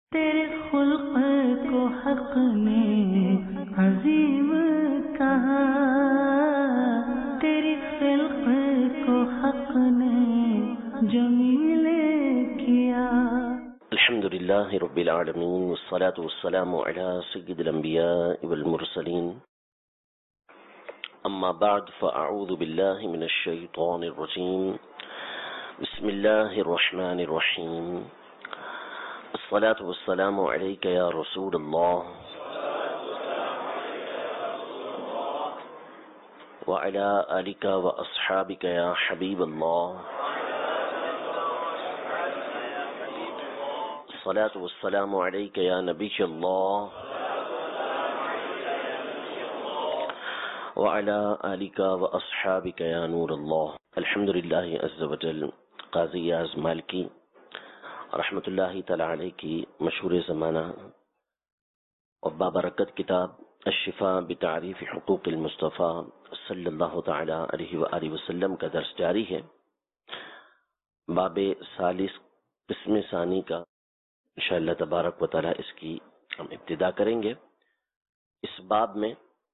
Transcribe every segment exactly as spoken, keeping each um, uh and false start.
تیرے خلق کو حق نے عظیم کہا، تیری خلق کو حق نے جمیل کیا۔ الحمد لله رب العالمين والصلاة والسلام على سيد الأنبياء والمرسلين، أما بعد فأعوذ بالله من الشيطان الرجيم، بسم الله الرحمن الرحيم، الصلاة والسلام عليك يا رسول الله وعلى آلك وأصحابك يا حبيب الله، الصلاة والسلام عليك يا نبي الله وعلى آلك وأصحابك يا نور الله۔ الحمد لله عز وجل قاضی یاز مالکی رحمۃ اللہ تعالی علیہ کی مشہور زمانہ اور بابرکت کتاب الشفاء بتعریف حقوق المصطفیٰ صلی اللہ تعالی علیہ وآلہ وسلم کا درس جاری ہے۔ باب ثالث قسم ثانی کا انشاءاللہ تبارک و تعالی اس کی ہم ابتدا کریں گے۔ اس باب میں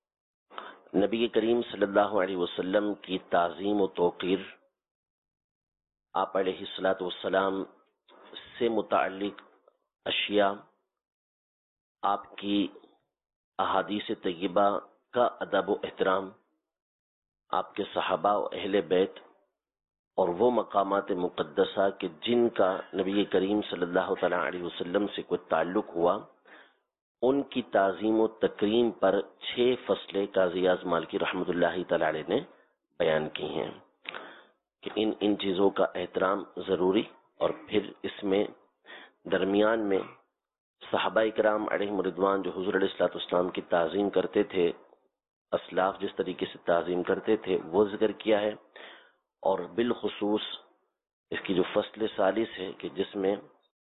نبی کریم صلی اللہ علیہ وسلم کی تعظیم و توقیر، آپ علیہ الصلاۃ والسلام سے متعلق اشیاء، آپ کی احادیث طیبہ کا ادب و احترام، آپ کے صحابہ و اہل بیت اور وہ مقامات مقدسہ کہ جن کا نبی کریم صلی اللہ تعالی علیہ وسلم سے کوئی تعلق ہوا، ان کی تعظیم و تکریم پر چھ فصلیں قاضی یاز مالکی رحمۃ اللہ تعالی علیہ نے بیان کی ہیں کہ ان ان چیزوں کا احترام ضروری، اور پھر اس میں درمیان میں صحابہ کرام علیہم رضوان جو حضور علیہ الصلوۃ والسلام کی تعظیم کرتے تھے، اسلاف جس طریقے سے تعظیم کرتے تھے وہ ذکر کیا ہے، اور بالخصوص اس کی جو فصل ثالث ہے کہ جس میں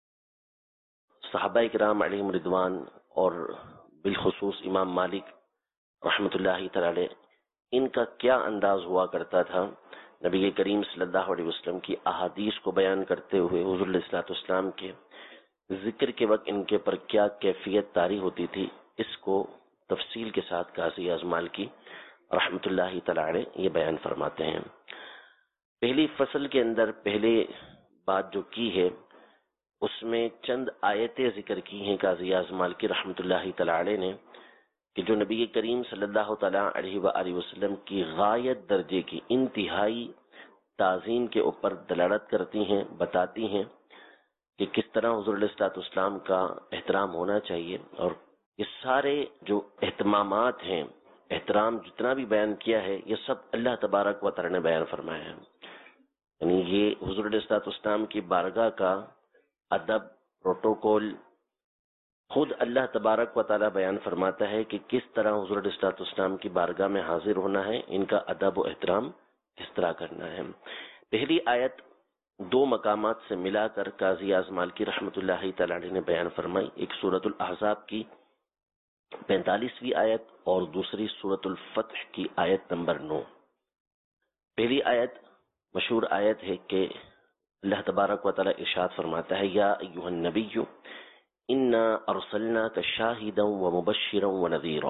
صحابہ کرام علیہم رضوان اور بالخصوص امام مالک رحمۃ اللہ تعالی علیہ ان کا کیا انداز ہوا کرتا تھا نبی کریم صلی اللہ علیہ وسلم کی احادیث کو بیان کرتے ہوئے، حضور علیہ الصلوۃ والسلام کے ذکر کے وقت ان کے پر کیا کیفیت طاری ہوتی تھی، اس کو تفصیل کے ساتھ قاضی یاز مالکی رحمۃ اللہ تعالی علیہ یہ بیان فرماتے ہیں۔ پہلی فصل کے اندر پہلے بات جو کی ہے اس میں چند آیتیں ذکر کی ہیں قاضی یاز مالکی رحمۃ اللہ تعالی علیہ نے کہ جو نبی کریم صلی اللہ تعالی علیہ وآلہ وسلم کی غایت درجے کی انتہائی تعظیم کے اوپر دلالت کرتی ہیں، بتاتی ہیں کہ کس طرح حضور علیہ الصلوۃ والسلام کا احترام ہونا چاہیے، اور یہ سارے جو اہتمامات ہیں، احترام جتنا بھی بیان کیا ہے یہ سب اللہ تبارک و تعالی نے بیان فرمایا ہے۔ یعنی یہ حضور علیہ الصلوۃ والسلام کی بارگاہ کا ادب، پروٹوکول خود اللہ تبارک و تعالی بیان فرماتا ہے کہ کس طرح حضور علیہ الصلوۃ والسلام کی بارگاہ میں حاضر ہونا ہے، ان کا ادب و احترام کس طرح کرنا ہے۔ پہلی آیت دو مقامات سے ملا کر قاضی یاز مالکی رحمۃ اللہ تعالی علیہ نے بیان فرمائی، ایک سورۃ الاحزاب کی پینتالیسویں آیت اور دوسری سورۃ الفتح کی آیت نمبر نو۔ پہلی آیت مشہور آیت ہے کہ اللہ تبارک و تعالی ارشاد فرماتا ہے، یا ایھا النبی انا ارسلناک شاہدا ومبشرا ونذیرا،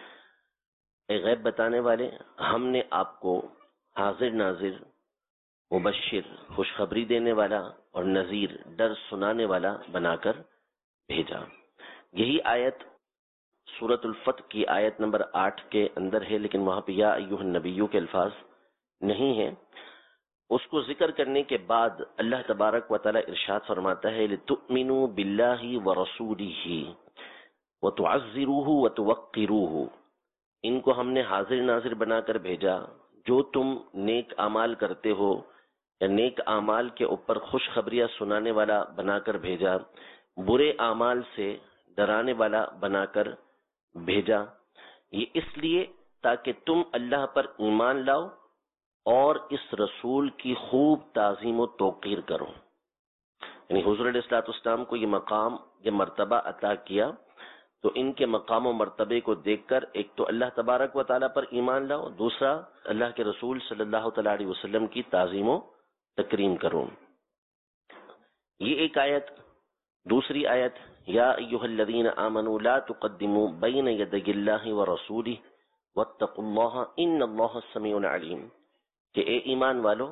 اے غیب بتانے والے، ہم نے آپ کو حاضر ناظر، مبشر خوشخبری دینے والا، اور نذیر ڈر سنانے والا بنا کر بھیجا۔ یہی آیت سورۃ الفتح کی آیت نمبر آٹھ کے اندر ہے، لیکن وہاں پہ یا ایھا النبی کے الفاظ نہیں ہیں۔ اس کو ذکر کرنے کے بعد اللہ تبارک و تعالی ارشاد فرماتا ہے، لِتُؤْمِنُوا بِاللَّهِ وَرَسُولِهِ وَتُعَزِّرُوهُ وَتُوَقِّرُوهُ، ان کو ہم نے حاضر ناظر بنا کر بھیجا جو تم نیک اعمال کرتے ہو، یا نیک اعمال کے اوپر خوشخبریاں سنانے والا بنا کر بھیجا، برے اعمال سے ڈرانے والا بنا کر بھیجا، یہ اس لیے تاکہ تم اللہ پر ایمان لاؤ اور اس رسول کی خوب تعظیم و توقیر کرو۔ یعنی حضور علیہ الصلوۃ والسلام کو یہ مقام، یہ مرتبہ عطا کیا، تو ان کے مقام و مرتبے کو دیکھ کر ایک تو اللہ تبارک و تعالیٰ پر ایمان لاؤ، دوسرا اللہ کے رسول صلی اللہ تعالیٰ علیہ وسلم کی تعظیم و تکریم کرو۔ یہ ایک آیت۔ دوسری آیت یا ایھا الذین آمنوا لا تقدموا بین یدی اللہ ورسولہ واتقوا اللہ ان اللہ سمیع علیم، کہ اے ایمان والو،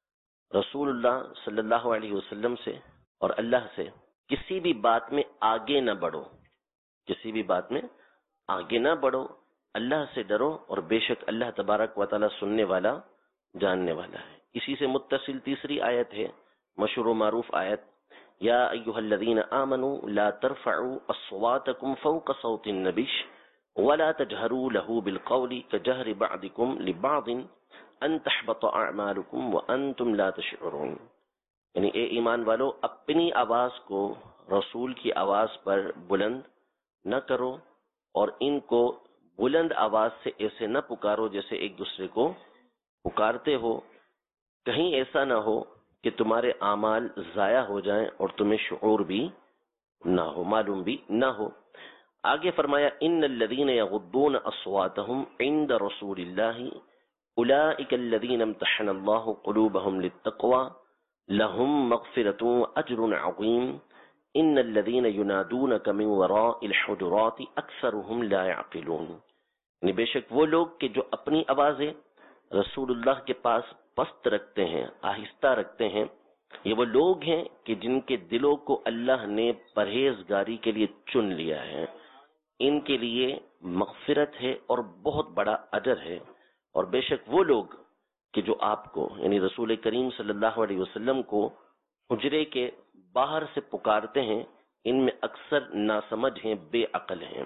رسول اللہ صلی اللہ علیہ وسلم سے اور اللہ سے کسی بھی بات میں آگے نہ بڑھو، کسی بھی بات میں آگے نہ بڑھو، اللہ سے ڈرو، اور بے شک اللہ تبارک و تعالی سننے والا جاننے والا ہے۔ اسی سے متصل تیسری آیت ہے، مشہور و معروف آیت، یا ایھا الذین آمنوا لا ترفعوا اصواتکم فوق صوت النبی ولا تجهروا له بالقول كجهر بعضكم لبعض ان تحبط اعمالکم وانتم لا تشعرون، یعنی اے ایمان والو، اپنی آواز کو رسول کی آواز پر بلند نہ کرو، اور ان کو بلند آواز سے ایسے نہ پکارو جیسے ایک دوسرے کو پکارتے ہو، کہیں ایسا نہ ہو کہ تمہارے اعمال ضائع ہو جائیں اور تمہیں شعور بھی نہ ہو، معلوم بھی نہ ہو۔ آگے فرمایا ان الذین یغضون اصواتهم عند رسول اللہ اولئک الذین امتحن اللہ قلوبهم للتقوى لهم مغفرۃ واجر عظیم ان الذین ینادونک من وراء الحجرات اکثرهم لا يعقلون، یعنی بے شک وہ لوگ کہ جو اپنی آوازیں رسول اللہ کے پاس پست رکھتے ہیں، آہستہ رکھتے ہیں، یہ وہ لوگ ہیں کہ جن کے دلوں کو اللہ نے پرہیزگاری کے لیے چن لیا ہے، ان کے لیے مغفرت ہے اور بہت بڑا اجر ہے۔ اور بے شک وہ لوگ کہ جو آپ کو یعنی رسول کریم صلی اللہ علیہ وسلم کو حجرے کے باہر سے پکارتے ہیں، ان میں اکثر ناسمجھ ہیں، بے عقل ہیں۔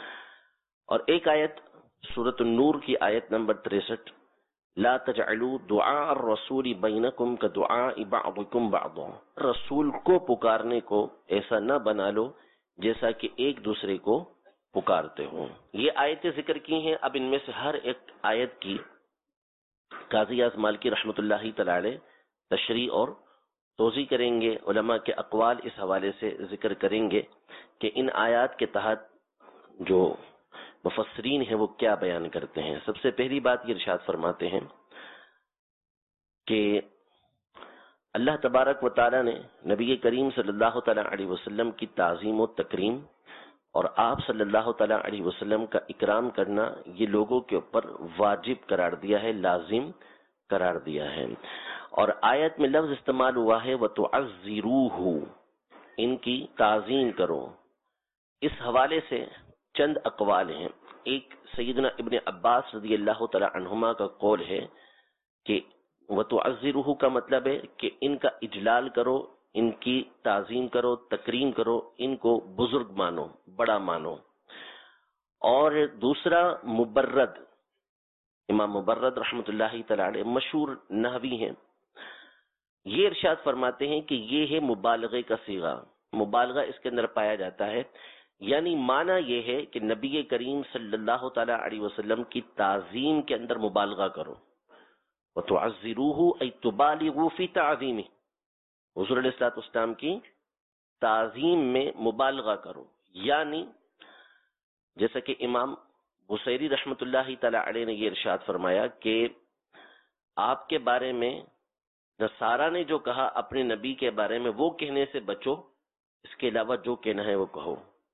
اور ایک آیت سورۃ النور کی آیت نمبر تریسٹھ، لا تجعلوا دعاء الرسول بینکم کدعاء بعضکم بعضا، رسول کو پکارنے کو ایسا نہ بنا لو جیسا کہ ایک دوسرے کو پکارتے ہوں۔ یہ آیتیں ذکر کی ہیں، اب ان میں سے ہر ایک آیت کی قاضی اعظم مالکی رحمۃ اللہ تعالی علیہ تشریح اور توضیح کریں گے، علماء کے اقوال اس حوالے سے ذکر کریں گے کہ ان آیات کے تحت جو مفسرین ہیں وہ کیا بیان کرتے ہیں۔ سب سے پہلی بات یہ ارشاد فرماتے ہیں کہ اللہ تبارک و تعالی نے نبی کریم صلی اللہ تعالی علیہ وسلم کی تعظیم و تکریم اور آپ صلی اللہ تعالی علیہ وسلم کا اکرام کرنا یہ لوگوں کے اوپر واجب قرار دیا ہے، لازم قرار دیا ہے۔ اور آیت میں لفظ استعمال ہوا ہے وَتُعَزِّرُوهُ، ان کی تعظیم کرو۔ اس حوالے سے چند اقوال ہیں۔ ایک سیدنا ابن عباس رضی اللہ تعالی عنہما کا قول ہے کہ وَتُعَزِّرُوهُ کا مطلب ہے کہ ان کا اجلال کرو، ان کی تعظیم کرو، تکریم کرو، ان کو بزرگ مانو، بڑا مانو۔ اور دوسرا مبرد، امام مبرد رحمۃ اللہ تعالی علیہ مشہور نحوی ہیں، یہ ارشاد فرماتے ہیں کہ یہ ہے مبالغے کا صیغہ، مبالغہ اس کے اندر پایا جاتا ہے، یعنی معنی یہ ہے کہ نبی کریم صلی اللہ تعالی علیہ وسلم کی تعظیم کے اندر مبالغہ کرو۔ وَتُعَزِّرُوهُ أَيْ تُبَالِغُوا فِي تَعْظِيمِهِ، حضور علیہ الصلوۃ والسلام کی تعظیم میں مبالغہ کرو، یعنی جیسا کہ امام بصیری رحمۃ اللہ تعالی علیہ نے یہ ارشاد فرمایا کہ آپ کے بارے میں نصارہ نے جو کہا اپنے نبی کے بارے میں وہ کہنے سے بچو، اس کے علاوہ جو کہنا ہے وہ کہو،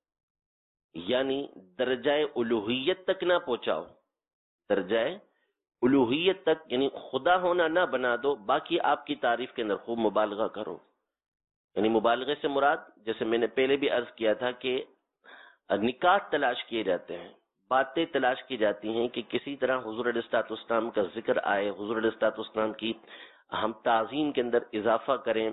یعنی درجہ الوہیت تک نہ پہنچاؤ، درجہ الوہیت تک یعنی خدا ہونا نہ بنا دو، باقی آپ کی تعریف کے اندر خوب مبالغہ کرو۔ یعنی مبالغے سے مراد جیسے میں نے پہلے بھی عرض کیا تھا کہ نکات تلاش کیے جاتے ہیں، باتیں تلاش کی جاتی ہیں کہ کسی طرح حضور علیہ الصلوۃ والسلام کا ذکر آئے، حضور علیہ الصلوۃ والسلام کی ہم تعظیم کے اندر اضافہ کریں۔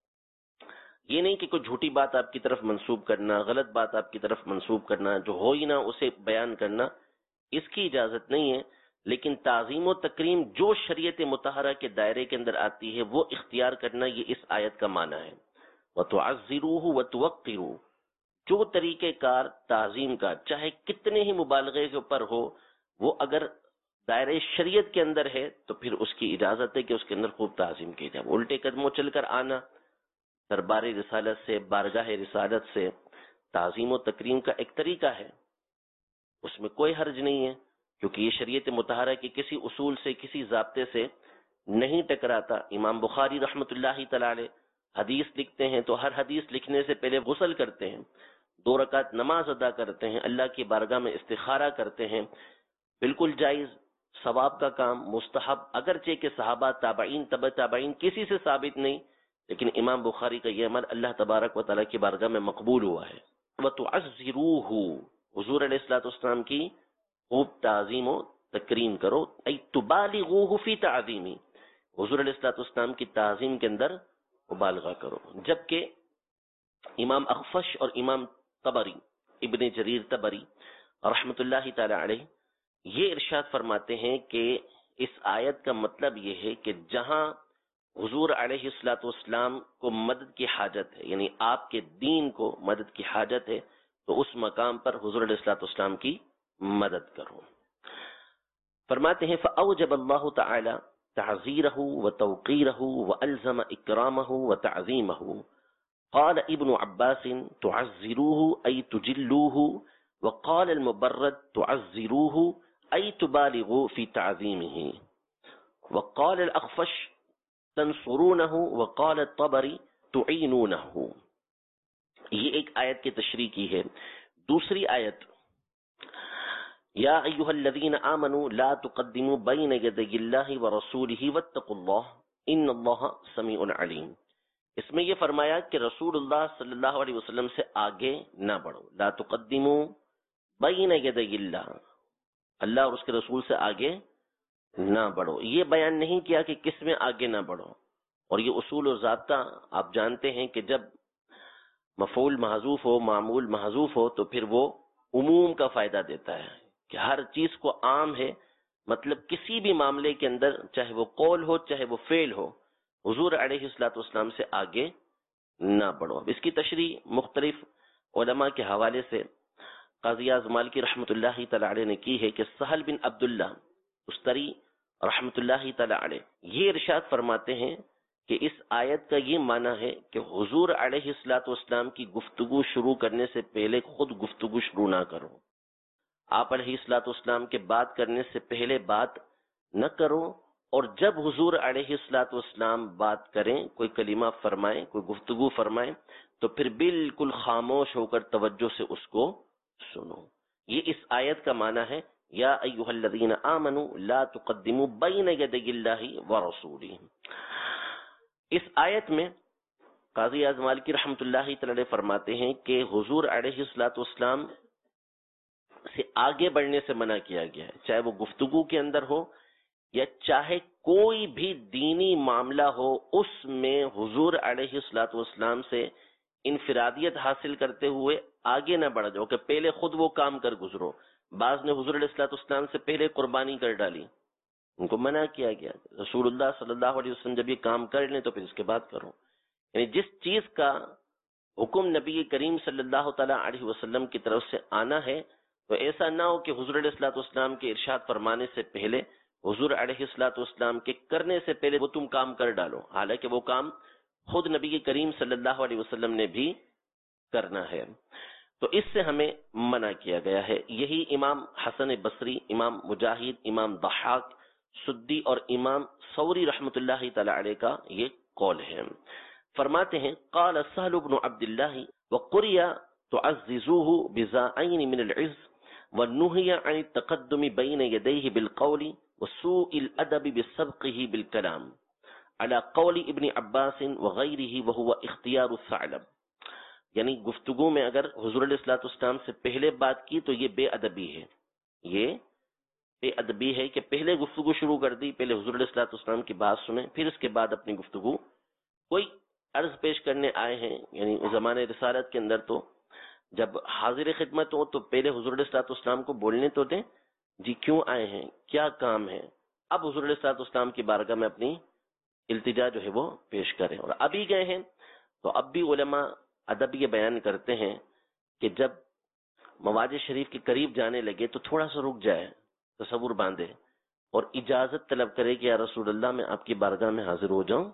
یہ نہیں کہ کوئی جھوٹی بات آپ کی طرف منسوب کرنا، غلط بات آپ کی طرف منسوب کرنا، جو ہو ہی نہ اسے بیان کرنا، اس کی اجازت نہیں ہے، لیکن تعظیم و تکریم جو شریعت مطہرہ کے دائرے کے اندر آتی ہے وہ اختیار کرنا، یہ اس آیت کا معنی ہے۔ وَتُعَزِّرُوهُ وَتُوَقِّرُوهُ، جو طریقہ کار تعظیم کا چاہے کتنے ہی مبالغے کے اوپر ہو، وہ اگر دائرہ شریعت کے اندر ہے تو پھر اس کی اجازت ہے کہ اس کے اندر خوب تعظیم کی جائے۔ الٹے قدموں چل کر آنا، دربار رسالت سے، بارگاہ رسالت سے تعظیم و تکریم کا ایک طریقہ ہے، اس میں کوئی حرج نہیں ہے، کیونکہ یہ شریعت مطہرہ کے کسی اصول سے، کسی ضابطے سے نہیں ٹکراتا۔ امام بخاری رحمۃ اللہ تعالی علیہ حدیث لکھتے ہیں تو ہر حدیث لکھنے سے پہلے غسل کرتے ہیں، دو رکعت نماز ادا کرتے ہیں، اللہ کی بارگاہ میں استخارہ کرتے ہیں، بالکل جائز، ثواب کا کام، مستحب، اگرچہ کہ صحابہ، تابعین، تبع تابعین کسی سے ثابت نہیں، لیکن امام بخاری کا یہ عمل اللہ تبارک و تعالیٰ کی بارگاہ میں مقبول ہوا ہے۔ وَتُعَزِّرُوهُ، حضور علیہ الصلوۃ والسلام کی خوب تعظیم و تکریم کرو، ای تبالغوه فی تعظیمی، حضور علیہ الصلوۃ والسلام کی تعظیم کے اندر مبالغہ کرو۔ جبکہ امام اخفش اور امام طبری، ابن جریر طبری رحمۃ اللہ تعالی علیہ، یہ ارشاد فرماتے ہیں کہ اس آیت کا مطلب یہ ہے کہ جہاں حضور علیہ الصلوۃ والسلام کو مدد کی حاجت ہے، یعنی آپ کے دین کو مدد کی حاجت ہے، تو اس مقام پر حضور علیہ الصلوۃ والسلام کی مدد کرو۔ فرماتے ہیں فأوجب اللہ تعالی تعزیرہ وتوقیرہ والزم اکرامہ وتعظیمہ۔ قال ابن عباس تعزروه ای تجلوه، وقال المبرد تعزروه ای تبالغوا فی تعظیمہ، وقال الاخفش تنصرونه، وقال الطبری تعینونه۔ یہ ایک آیت کی تشریح کی ہے۔ دوسری آیت، یا ایھا الذین آمنوا لا تقدموا بین یدی اللہ ورسولہ واتقوا اللہ ان اللہ سمیع علیم۔ اس میں یہ فرمایا کہ رسول اللہ صلی اللہ علیہ وسلم سے آگے نہ بڑھو، لا تقدموا بین یدی اللہ، اللہ اور اس کے رسول سے آگے نہ بڑھو۔ یہ بیان نہیں کیا کہ کس میں آگے نہ بڑھو، اور یہ اصول و ضابطہ آپ جانتے ہیں کہ جب مفعول محذوف ہو، معمول محذوف ہو، تو پھر وہ عموم کا فائدہ دیتا ہے کہ ہر چیز کو عام ہے، مطلب کسی بھی معاملے کے اندر چاہے وہ قول ہو چاہے وہ فعل ہو، حضور علیہ الصلوۃ والسلام سے آگے نہ بڑھو۔ اب اس کی تشریح مختلف علماء کے حوالے سے قاضی اعظم مالکی رحمۃ اللہ تعالی علیہ نے کی ہے کہ سہل بن عبداللہ استری رحمۃ اللہ تعالی علیہ یہ ارشاد فرماتے ہیں کہ اس آیت کا یہ معنی ہے کہ حضور علیہ الصلوۃ والسلام کی گفتگو شروع کرنے سے پہلے خود گفتگو شروع نہ کرو، آپ علیہ الصلوۃ والسلام کے بات کرنے سے پہلے بات نہ کرو، اور جب حضور علیہ الصلوۃ والسلام بات کریں، کوئی کلمہ فرمائیں، کوئی گفتگو فرمائیں، تو پھر بالکل خاموش ہو کر توجہ سے اس کو سنو۔ یہ اس آیت کا معنی ہے، یا ایھا الذین آمنوا لا تقدموا بین یدی اللہ ورسولہ۔ اس آیت میں قاضی اعظم مالکی رحمۃ اللہ تعالی فرماتے ہیں کہ حضور علیہ الصلوۃ والسلام سے آگے بڑھنے سے منع کیا گیا ہے، چاہے وہ گفتگو کے اندر ہو یا چاہے کوئی بھی دینی معاملہ ہو، اس میں حضور علیہ الصلوۃ والسلام سے انفرادیت حاصل کرتے ہوئے آگے نہ بڑھ جاؤ کہ پہلے خود وہ کام کر گزرو۔ بعض نے حضور علیہ الصلوۃ والسلام سے پہلے قربانی کر ڈالی، ان کو منع کیا گیا، رسول اللہ صلی اللہ علیہ وسلم جب یہ کام کر لیں تو پھر اس کے بعد کرو۔ یعنی جس چیز کا حکم نبی کریم صلی اللہ تعالی علیہ وسلم کی طرف سے آنا ہے، تو ایسا نہ ہو کہ حضور علیہ الصلوۃ والسلام کے ارشاد فرمانے سے پہلے، حضور علیہ الصلوۃ والسلام کے کرنے سے پہلے وہ تم کام کر ڈالو، حالانکہ وہ کام خود نبی کریم صلی اللہ علیہ وسلم نے بھی کرنا ہے۔ تو اس سے ہمیں منع کیا گیا ہے۔ یہی امام حسن بصری، امام مجاہد، امام ضحاک، سدی اور امام ثوری رحمۃ اللہ تعالی علیہ کا یہ قول ہے۔ فرماتے ہیں قال سہل بن عبد اللہ وقرئ تعززوه بزائین من العز والنهی عن التقدم بین یدیہ بالقول وسوء الادب بسبقه بالکلام على قول ابن عباس وغیرہ وهو اختیار الثعلب۔ یعنی گفتگو میں اگر حضور علیہ الصلوۃ والسلام سے پہلے بات کی تو یہ بے ادبی ہے، یہ بے ادبی ہے کہ پہلے گفتگو شروع کر دی، پہلے حضور علیہ الصلوۃ والسلام کی بات سنیں پھر اس کے بعد اپنی گفتگو۔ کوئی عرض پیش کرنے آئے ہیں، یعنی زمانے رسالت کے اندر تو جب حاضر خدمت ہو تو پہلے حضور علیہ الصلوۃ والسلام کو بولنے تو دیں، جی کیوں آئے ہیں، کیا کام ہے، اب حضور علیہ الصلوۃ والسلام کی بارگاہ میں اپنی التجا جو ہے وہ پیش کریں۔ اور ابھی گئے ہیں تو اب بھی علماء ادب یہ بیان کرتے ہیں کہ جب مواج شریف کے قریب جانے لگے تو تھوڑا سا رک جائے، تصور باندھے اور اجازت طلب کرے کہ یا رسول اللہ میں آپ کی بارگاہ میں حاضر ہو جاؤں،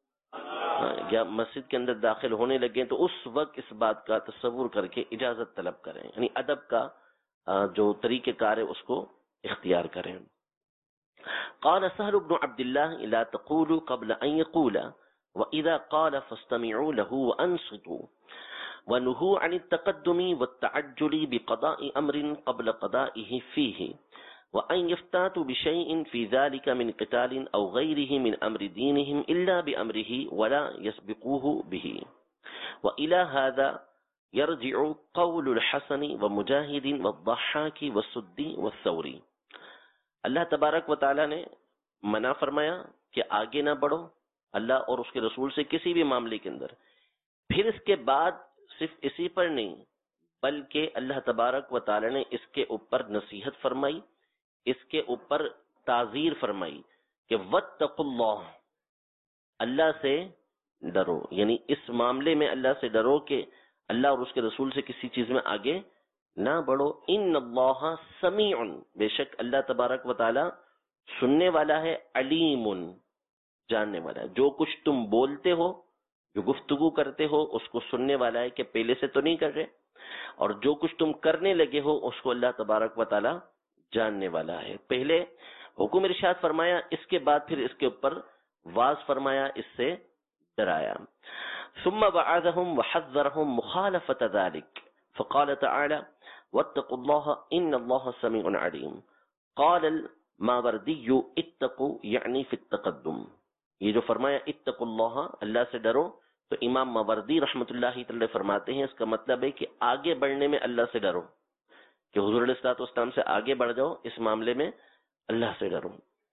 یا مسجد کے اندر داخل ہونے لگے تو اس وقت اس بات کا تصور کر کے اجازت طلب کریں، یعنی ادب کا جو طریقہ کار ہے اس کو اختیار کریں۔ قال سہل بن عبد اللہ لا تقولوا قبل ان يقول واذا قال فاستمعوا له وانصتوا۔ ونهوا عن التقدم والتعجل بقضاء أمر قبل قضائه فيه، وأن يفتاتوا بشيء في ذلك من قتال أو غيره من أمر دينهم إلا بأمره ولا يسبقوه به. وإلى هذا يرجع قول الحسن ومجاهد والضحاك والسدي والثوري. اللہ تبارک و تعالیٰ نے منع فرمایا کہ آگے نہ بڑھو اللہ اور اس کے رسول سے کسی بھی معاملے کے اندر. پھر اس کے بعد صرف اسی پر نہیں بلکہ اللہ تبارک و تعالیٰ نے اس کے اوپر نصیحت فرمائی، اس کے اوپر تعزیر فرمائی کہ واتقوا اللہ، اللہ سے ڈرو. یعنی اس معاملے میں اللہ سے ڈرو کہ اللہ اور اس کے رسول سے کسی چیز میں آگے نہ بڑھو. ان اللہ سمیع، بے شک اللہ تبارک و تعالیٰ سننے والا ہے، علیم، جاننے والا ہے. جو کچھ تم بولتے ہو، جو گفتگو کرتے ہو، اس کو سننے والا ہے کہ پہلے سے تو نہیں کر رہے، اور جو کچھ تم کرنے لگے ہو اس کو اللہ تبارک و تعالیٰ جاننے والا ہے. پہلے حکم ارشاد فرمایا، اس کے بعد پھر اس کے اوپر واز فرمایا، اس سے ڈرایا. ثم وعظهم وحذرهم مخالفة ذلك فقال تعالى واتقوا الله ان الله سميع عليم. قال الماوردي اتقوا يعني في التقدم. یہ جو فرمایا اتقوا اللہ، اللہ سے ڈرو، تو امام ماوردی رحمۃ اللہ تعالی فرماتے ہیں اس کا مطلب ہے کہ آگے بڑھنے میں اللہ سے ڈرو، کہ حضور علیہ الصلوۃ والسلام سے آگے بڑھ جاؤ، اس معاملے میں اللہ سے ڈرو.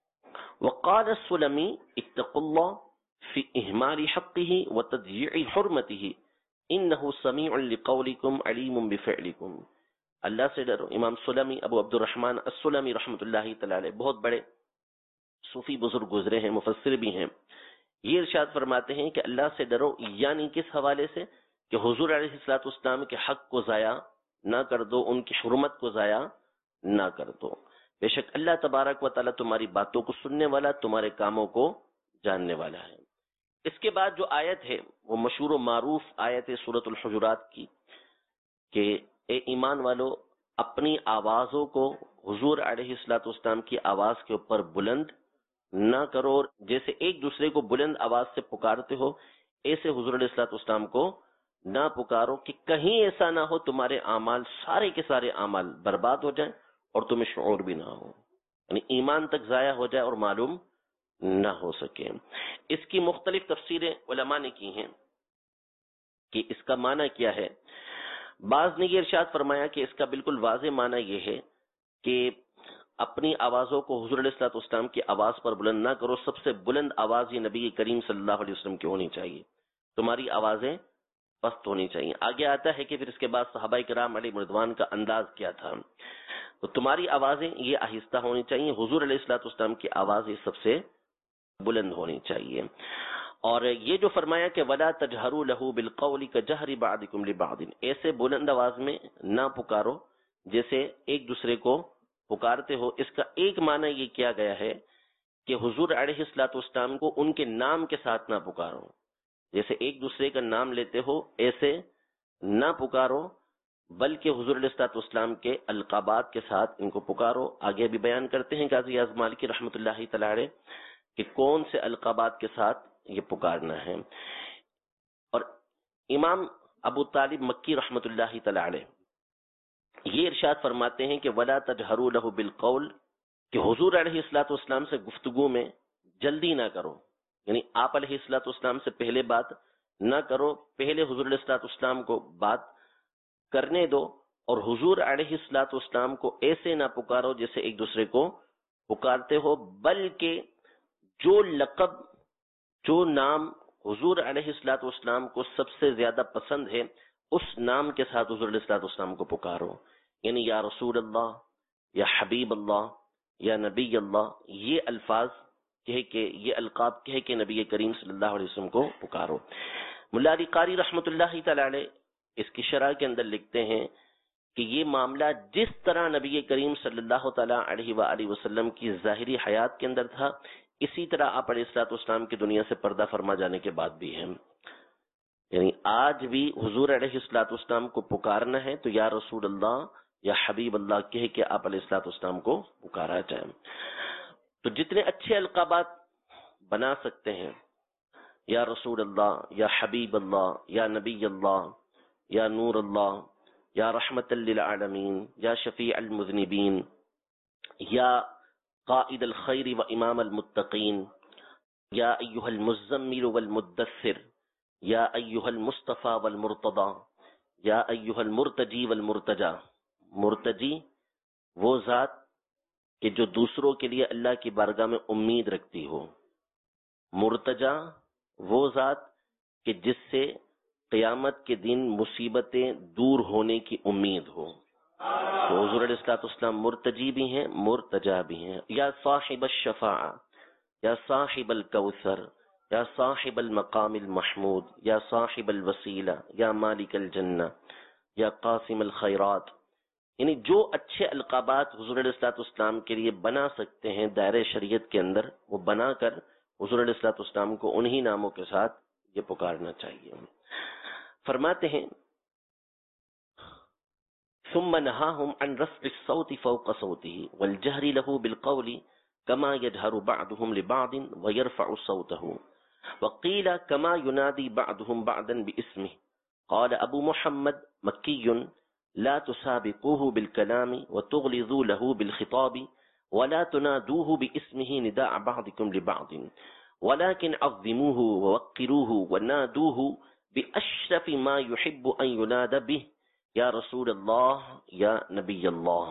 وقال السلمی اتقوا اللہ فی اہمال حقه وتضییع حرمته انه سمیع لقولکم علیم بفعلکم. اللہ سے ڈرو. امام سلمی ابو عبد الرحمن السلمی رحمۃ اللہ تعالی علیہ بہت بڑے صوفی بزرگ گزرے ہیں، مفسر بھی ہیں. یہ ارشاد فرماتے ہیں کہ اللہ سے ڈرو، یعنی کس حوالے سے کہ حضور علیہ الصلوۃ والسلام کے حق کو ضائع نہ کر دو، ان کی حرمت کو ضائع نہ کر دو. بے شک اللہ تبارک و تعالیٰ تمہاری باتوں کو سننے والا، تمہارے کاموں کو جاننے والا ہے. اس کے بعد جو آیت ہے وہ مشہور و معروف آیت ہے سورۃ الحجرات کی، کہ اے ایمان والو اپنی آوازوں کو حضور علیہ الصلوۃ والسلام کی آواز کے اوپر بلند نہ کرو. جیسے ایک دوسرے کو بلند آواز سے پکارتے ہو، ایسے حضور علیہ الصلوۃ والسلام کو نہ پکارو، کہ کہیں ایسا نہ ہو تمہارے اعمال سارے کے سارے اعمال برباد ہو جائیں اور تمہیں شعور بھی نہ ہو، یعنی ایمان تک ضائع ہو جائے اور معلوم نہ ہو سکے. اس کی مختلف تفسیریں علماء نے کی ہیں کہ اس کا معنی کیا ہے. بعض نے یہ ارشاد فرمایا کہ اس کا بالکل واضح معنی یہ ہے کہ اپنی آوازوں کو حضور علیہ الصلوۃ والسلام کی آواز پر بلند نہ کرو. سب سے بلند آواز یہ نبی کریم صلی اللہ علیہ وسلم کی ہونی چاہیے، تمہاری آوازیں پست ہونی چاہیے. آگے آتا ہے کہ پھر اس کے بعد صحابہ کرام علیہ رضوان کا انداز کیا تھا، تو تمہاری آوازیں یہ آہستہ ہونی چاہیے، حضور علیہ الصلوۃ والسلام کی آواز یہ سب سے بلند ہونی چاہیے. اور یہ جو فرمایا کہ ولا تجہروا له بالقول كجهر بعضكم لبعض، ایسے بلند آواز میں نہ پکارو جیسے ایک دوسرے کو پکارتے ہو. اس کا ایک معنی یہ کیا گیا ہے کہ حضور علیہ الصلوۃ والسلام کو ان کے نام کے ساتھ نہ پکارو، جیسے ایک دوسرے کا نام لیتے ہو ایسے نہ پکارو، بلکہ حضور علیہ الصلوۃ والسلام کے القابات کے ساتھ ان کو پکارو. آگے بھی بیان کرتے ہیں قاضی اعظم مالکی رحمۃ اللہ تعالی علیہ کہ کون سے القابات کے ساتھ یہ پکارنا ہے. اور امام ابو طالب مکی رحمۃ اللہ تعالی علیہ یہ ارشاد فرماتے ہیں کہ ولا تجہروا له بالقول، کہ حضور علیہ الصلوۃ والسلام سے گفتگو میں جلدی نہ کرو، یعنی آپ علیہ الصلوۃ والسلام سے پہلے بات نہ کرو، پہلے حضور علیہ الصلوۃ والسلام کو بات کرنے دو، اور حضور علیہ الصلوۃ والسلام کو ایسے نہ پکارو جیسے ایک دوسرے کو پکارتے ہو، بلکہ جو لقب، جو نام حضور علیہ الصلوۃ والسلام کو سب سے زیادہ پسند ہے اس نام کے ساتھ حضور علیہ الصلوۃ والسلام کو پکارو. یعنی یا رسول اللہ، یا حبیب اللہ، یا نبی اللہ، یہ الفاظ کہہ کے، یہ القاب کہہ کے نبی کریم صلی اللہ علیہ وسلم کو پکارو. ملا علی قاری رحمۃ اللہ تعالی علیہ اس کی شرح کے اندر لکھتے ہیں کہ یہ معاملہ جس طرح نبی کریم صلی اللہ تعالی علیہ وآلہ وسلم کی ظاہری حیات کے اندر تھا، اسی طرح آپ علیہ الصلوۃ والسلام کی دنیا سے پردہ فرما جانے کے بعد بھی ہے. یعنی آج بھی حضور علیہ الصلوۃ والسلام کو پکارنا ہے تو یا رسول اللہ یا حبیب اللہ کہہ کے آپ علیہ الصلوۃ والسلام کو پکارا جائے. تو جتنے اچھے القابات بنا سکتے ہیں، یا رسول اللہ، یا حبیب اللہ، یا نبی اللہ، یا نور اللہ، یا رحمت للعالمین، یا شفیع المذنبین، یا قائد الخیر و امام المتقین، یا ایہا المزمل والمدثر، یا ایہا المصطفى والمرتضی، یا ایہا المرتجی والمرتجا۔ مرتجی وہ ذات کہ جو دوسروں کے لیے اللہ کی بارگاہ میں امید رکھتی ہو، مرتجا وہ ذات کہ جس سے قیامت کے دن مصیبتیں دور ہونے کی امید ہو۔ تو حضور علیہ الصلوۃ والسلام مرتجی بھی ہیں، مرتجا بھی ہیں۔ یا صاحب الشفاعہ، یا صاحب الکوثر، یا صاحب المقام المحمود، یا صاحب الوسیلہ، یا مالک الجنہ، یا قاسم الخیرات، یعنی جو اچھے القابات حضور علیہ الصلوۃ والسلام کے لیے بنا سکتے ہیں دائرہ شریعت کے اندر، وہ بنا کر حضور علیہ الصلوۃ والسلام کو انہی ناموں کے ساتھ یہ پکارنا چاہیے۔ فرماتے ہیں ثم نهاهم عن رفع الصوت فوق صوته والجهر له بالقول كما يجهر بعضهم لبعض ويرفع صوته، وقيل كما ينادي بعضهم بعضا باسمه۔ قال ابو محمد مكي لا تسابقوه بالكلام وتغلظوا له بالخطاب ولا تنادوه باسمه نداء بعضكم لبعض ولكن عظموه ووقروه ونادوه بأشرف ما يحب أن ينادى به، یا رسول اللہ، یا نبی اللہ۔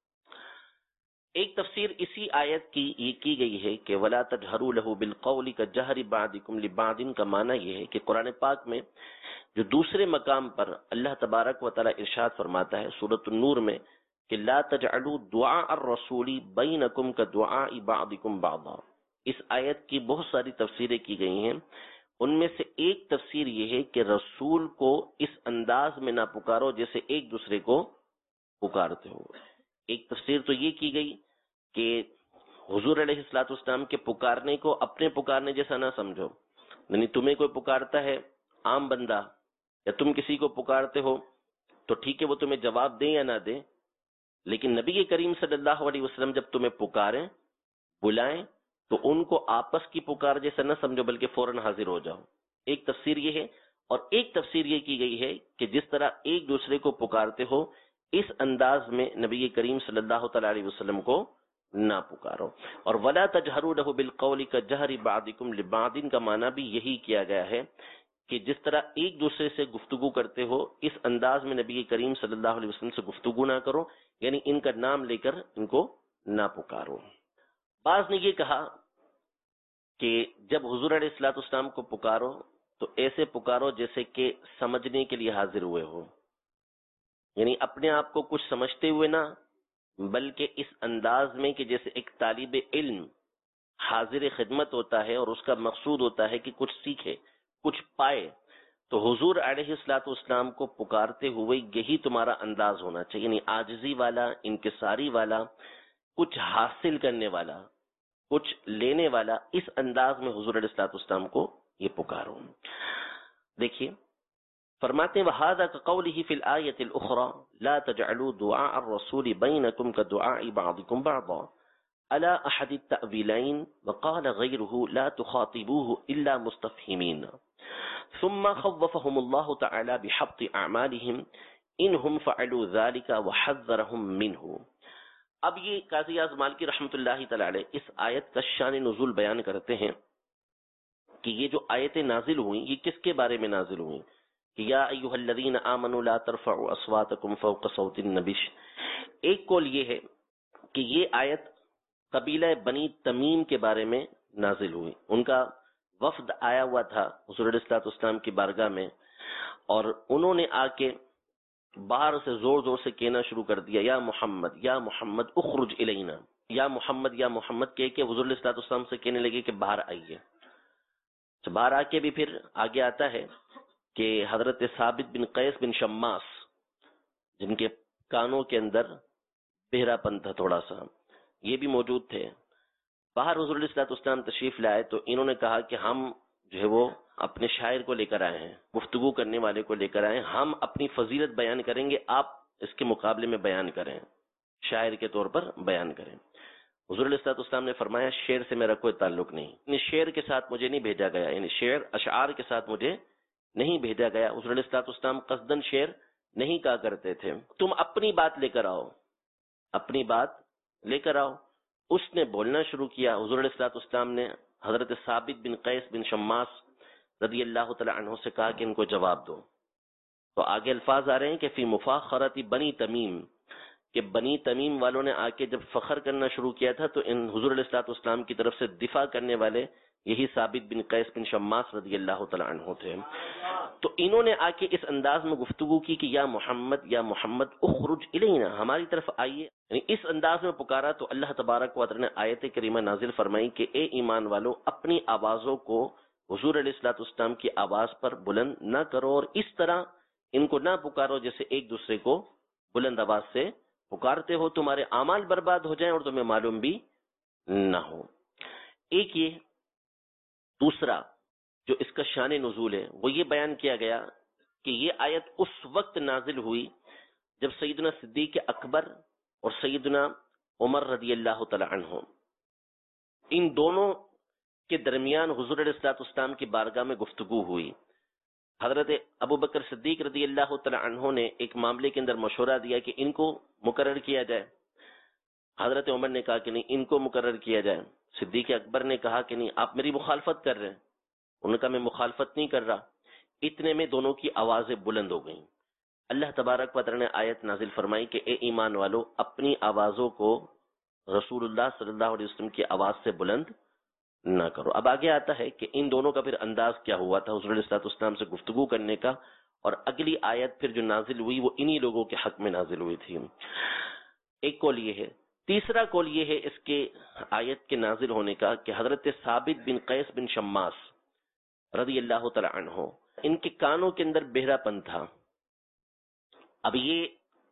ایک تفسیر اسی آیت کی یہ کی گئی ہے کہ وَلَا تَجْهَرُوا لَهُ بِالْقَوْلِ كَجَهْرِ بَعْضِكُمْ لِبَعْضٍ کا معنی یہ ہے کہ قرآن پاک میں جو دوسرے مقام پر اللہ تبارک و تعالی ارشاد فرماتا ہے سورۃ النور میں کہ لا تجعلوا دعاء الرسول بینکم کدعاء بعضکم بعضا، اس آیت کی بہت ساری تفسیریں کی گئی ہیں۔ ان میں سے ایک تفسیر یہ ہے کہ رسول کو اس انداز میں نہ پکارو جیسے ایک دوسرے کو پکارتے ہو۔ ایک تفسیر تو یہ کی گئی کہ حضور علیہ الصلوۃ والسلام کے پکارنے کو اپنے پکارنے جیسا نہ سمجھو، یعنی تمہیں کوئی پکارتا ہے عام بندہ یا تم کسی کو پکارتے ہو تو ٹھیک ہے وہ تمہیں جواب دیں یا نہ دیں، لیکن نبی کریم صلی اللہ علیہ وسلم جب تمہیں پکاریں بلائیں تو ان کو آپس کی پکار جیسا نہ سمجھو بلکہ فوراً حاضر ہو جاؤ۔ ایک تفسیر یہ ہے، اور ایک تفسیر یہ کی گئی ہے کہ جس طرح ایک دوسرے کو پکارتے ہو اس انداز میں نبی کریم صلی اللہ تعالی علیہ وسلم کو نہ پکارو۔ اور وَلَا تَجْهَرُوا لَهُ بِالْقَوْلِ كَجَهْرِ بَعْضِكُمْ لِبَعْضٍ کا معنی بھی یہی کیا گیا ہے کہ جس طرح ایک دوسرے سے گفتگو کرتے ہو اس انداز میں نبی کریم صلی اللہ علیہ وسلم سے گفتگو نہ کرو، یعنی ان کا نام لے کر ان کو نہ پکارو۔ بعض نے یہ کہا کہ جب حضور علیہ الصلوۃ والسلام کو پکارو تو ایسے پکارو جیسے کہ سمجھنے کے لیے حاضر ہوئے ہو، یعنی اپنے آپ کو کچھ سمجھتے ہوئے نہ، بلکہ اس انداز میں کہ جیسے ایک طالب علم حاضر خدمت ہوتا ہے اور اس کا مقصود ہوتا ہے کہ کچھ سیکھے کچھ پائے، تو حضور علیہ الصلوۃ والسلام کو پکارتے ہوئے یہی تمہارا انداز ہونا چاہیے، یعنی عاجزی والا، انکساری والا، کچھ حاصل کرنے والا، کچھ لینے والا، اس انداز میں حضور علیہ الصلوۃ والسلام کو یہ پکارو۔ دیکھیے فرماتے ہیں وَهَذَا كَقَوْلِهِ فِي الْآيَةِ الْأُخْرَى لَا تَجْعَلُوا دُعَاءَ الرَّسُولِ بَيْنَكُمْ كَدُعَاءِ بَعْضِكُمْ بَعْضًا عَلَى أَحَدِ التَّأْوِيلَيْنِ وَقَالَ غَيْرُهُ لَا تُخَاطِبُوهُ إِلَّا مُسْتَفْهِمِينَ ثُمَّ خَوَّفَهُمُ اللَّهُ تَعَالَى بِحَبْطِ أَعْمَالِهِمْ إِنْهُمْ فَعَلُوا ذَلِكَ وَحَذَّرَهُمْ مِنْهُ۔ اب یہ قاضی اعظم مالکی رحمۃ اللہ تعالی علیہ اس آیت کا شان نزول بیان کرتے ہیں کہ یہ جو آیتیں نازل ہوئیں یہ کس کے بارے میں نازل ہوئیں کہ یا ایھا الذین آمنوا لا ترفعوا اصواتکم فوق صوت النبی۔ ایک قول یہ ہے کہ یہ آیت قبیلہ بنی تمیم کے بارے میں نازل ہوئی، ان کا وفد آیا ہوا تھا حضور علیہ الصلوۃ والسلام کی بارگاہ میں، اور انہوں نے آ کے باہر سے زور زور سے کہنا شروع کر دیا یا محمد یا محمد اخرج الینا، یا محمد یا محمد کہہ کے حضور علیہ الصلوۃ والسلام سے کہنے لگے کہ باہر آئیے۔ تو باہر آ کے بھی پھر آگے آتا ہے کہ حضرت ثابت بن قیس بن شماس جن کے کانوں کے اندر بہرا پن تھا تھوڑا سا، یہ بھی موجود تھے۔ باہر حضور علیہ الصلوۃ والسلام تشریف لائے تو انہوں نے کہا کہ ہم جو ہے وہ اپنے شاعر کو لے کر آئے ہیں، گفتگو کرنے والے کو لے کر آئے ہیں، ہم اپنی فضیلت بیان کریں گے، آپ اس کے مقابلے میں بیان کریں، شاعر کے طور پر بیان کریں۔ حضور علیہ الصلوۃ والسلام نے فرمایا شعر سے میرا کوئی تعلق نہیں، یعنی شعر کے ساتھ مجھے نہیں بھیجا گیا، یعنی شعر اشعار کے ساتھ مجھے نہیں بھیجا گیا. حضور علیہ الصلوۃ والسلام قصدن شعر نہیں کہا کرتے تھے. تم اپنی بات لے کر آؤ، اپنی بات لے کر آؤ. اس نے بولنا شروع کیا. حضور علیہ الصلوۃ والسلام نے حضرت ثابت بن قیس بن شماس رضی اللہ تعالی عنہ سے کہا کہ ان کو جواب دو. تو آگے الفاظ آ رہے ہیں کہ فی مفاخرت بنی تمیم، کہ بنی تمیم والوں نے آ کے جب فخر کرنا شروع کیا تھا تو ان حضور علیہ الصلوۃ والسلام کی طرف سے دفاع کرنے والے یہی ثابت بن قیس بن شماس رضی اللہ تعالی عنہ تھے. تو انہوں نے آ کے اس انداز میں گفتگو کی کہ یا محمد یا محمد اخرج الینا، ہماری طرف آئیے. یعنی اس انداز میں پکارا تو اللہ تبارک و تعالی نے آیت کریمہ نازل فرمائی کہ اے ایمان والو، اپنی آوازوں کو حضور علیہ الصلوۃ والسلام کی آواز پر بلند نہ کرو، اور اس طرح ان کو نہ پکارو جیسے ایک دوسرے کو بلند آواز سے پکارتے ہو، تمہارے اعمال برباد ہو جائیں اور تمہیں معلوم بھی نہ ہو. ایک یہ دوسرا جو اس کا شان نزول ہے وہ یہ بیان کیا گیا کہ یہ آیت اس وقت نازل ہوئی جب سیدنا صدیق اکبر اور سیدنا عمر رضی اللہ تعالی عنہ ان دونوں کے درمیان حضور علیہ الصلوۃ والسلام کی بارگاہ میں گفتگو ہوئی. حضرت ابو بکر صدیق رضی اللہ تعالی عنہ نے ایک معاملے کے اندر مشورہ دیا کہ ان کو مقرر کیا جائے. حضرت عمر نے کہا کہ نہیں، ان کو مقرر کیا جائے. صدیق اکبر نے کہا کہ نہیں، آپ میری مخالفت کر رہے ہیں. انہوں نے کہا میں مخالفت نہیں کر رہا. اتنے میں دونوں کی آوازیں بلند ہو گئیں. اللہ تبارک و تعالی نے آیت نازل فرمائی کہ اے ایمان والو، اپنی آوازوں کو رسول اللہ صلی اللہ علیہ وسلم کی آواز سے بلند نہ کرو. اب آگے آتا ہے کہ ان دونوں کا پھر انداز کیا ہوا تھا حضور علیہ الصلوۃ والسلام سے گفتگو کرنے کا، اور اگلی آیت پھر جو نازل ہوئی وہ انہی لوگوں کے حق میں نازل ہوئی تھی. ایک قول یہ ہے. تیسرا قول یہ ہے اس کے آیت کے نازل ہونے کا کہ حضرت ثابت بن قیس بن شماس رضی اللہ تعالی عنہ، ان کے کانوں کے اندر بہرا پن تھا. اب یہ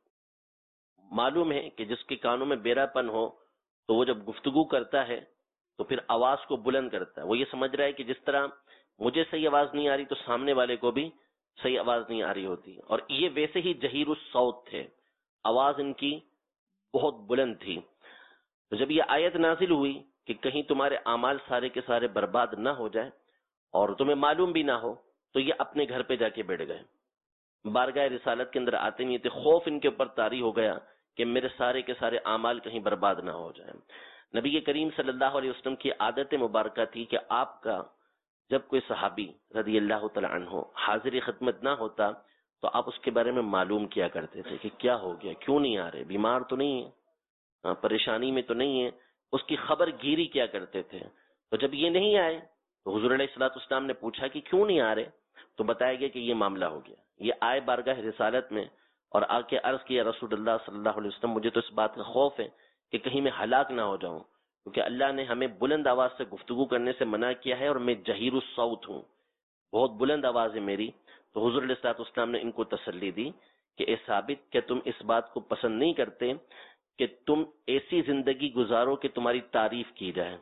معلوم ہے کہ جس کے کانوں میں بہرا پن ہو تو وہ جب گفتگو کرتا ہے تو پھر آواز کو بلند کرتا ہے. وہ یہ سمجھ رہا ہے کہ جس طرح مجھے صحیح آواز نہیں آ رہی تو سامنے والے کو بھی صحیح آواز نہیں آ رہی ہوتی. اور یہ ویسے ہی جہیر الصوت تھے، آواز ان کی بہت بلند تھی. تو جب یہ آیت نازل ہوئی کہ کہیں تمہارے اعمال سارے کے سارے برباد نہ ہو جائے اور تمہیں معلوم بھی نہ ہو، تو یہ اپنے گھر پہ جا کے بیٹھ گئے. بارگاہ رسالت کے اندر آتے نہیں تھے. خوف ان کے اوپر طاری ہو گیا کہ میرے سارے کے سارے اعمال کہیں برباد نہ ہو جائیں. نبی کریم صلی اللہ علیہ وسلم کی عادت مبارکہ تھی کہ آپ کا جب کوئی صحابی رضی اللہ تعالی عنہ حاضر خدمت نہ ہوتا تو آپ اس کے بارے میں معلوم کیا کرتے تھے کہ کیا ہو گیا، کیوں نہیں آ رہے، بیمار تو نہیں ہے، پریشانی میں تو نہیں ہے. اس کی خبر گیری کیا کرتے تھے. تو جب یہ نہیں آئے تو حضور علیہ الصلوۃ والسلام نے پوچھا کہ کیوں نہیں آ رہے، تو بتایا گیا کہ یہ معاملہ ہو گیا. یہ آئے بارگاہ رسالت میں اور آ کے عرض کیا رسول اللہ صلی اللہ علیہ وسلم، مجھے تو اس بات کا خوف ہے کہ کہیں میں ہلاک نہ ہو جاؤں، کیونکہ اللہ نے ہمیں بلند آواز سے گفتگو کرنے سے منع کیا ہے اور میں جہیر الصوت ہوں، بہت بلند آواز ہے میری. تو حضور علیہ الصلوۃ والسلام نے ان کو تسلی دی کہ اے ثابت، کیا تم اس بات کو پسند نہیں کرتے کہ تم ایسی زندگی گزارو کہ تمہاری تعریف کی جائے،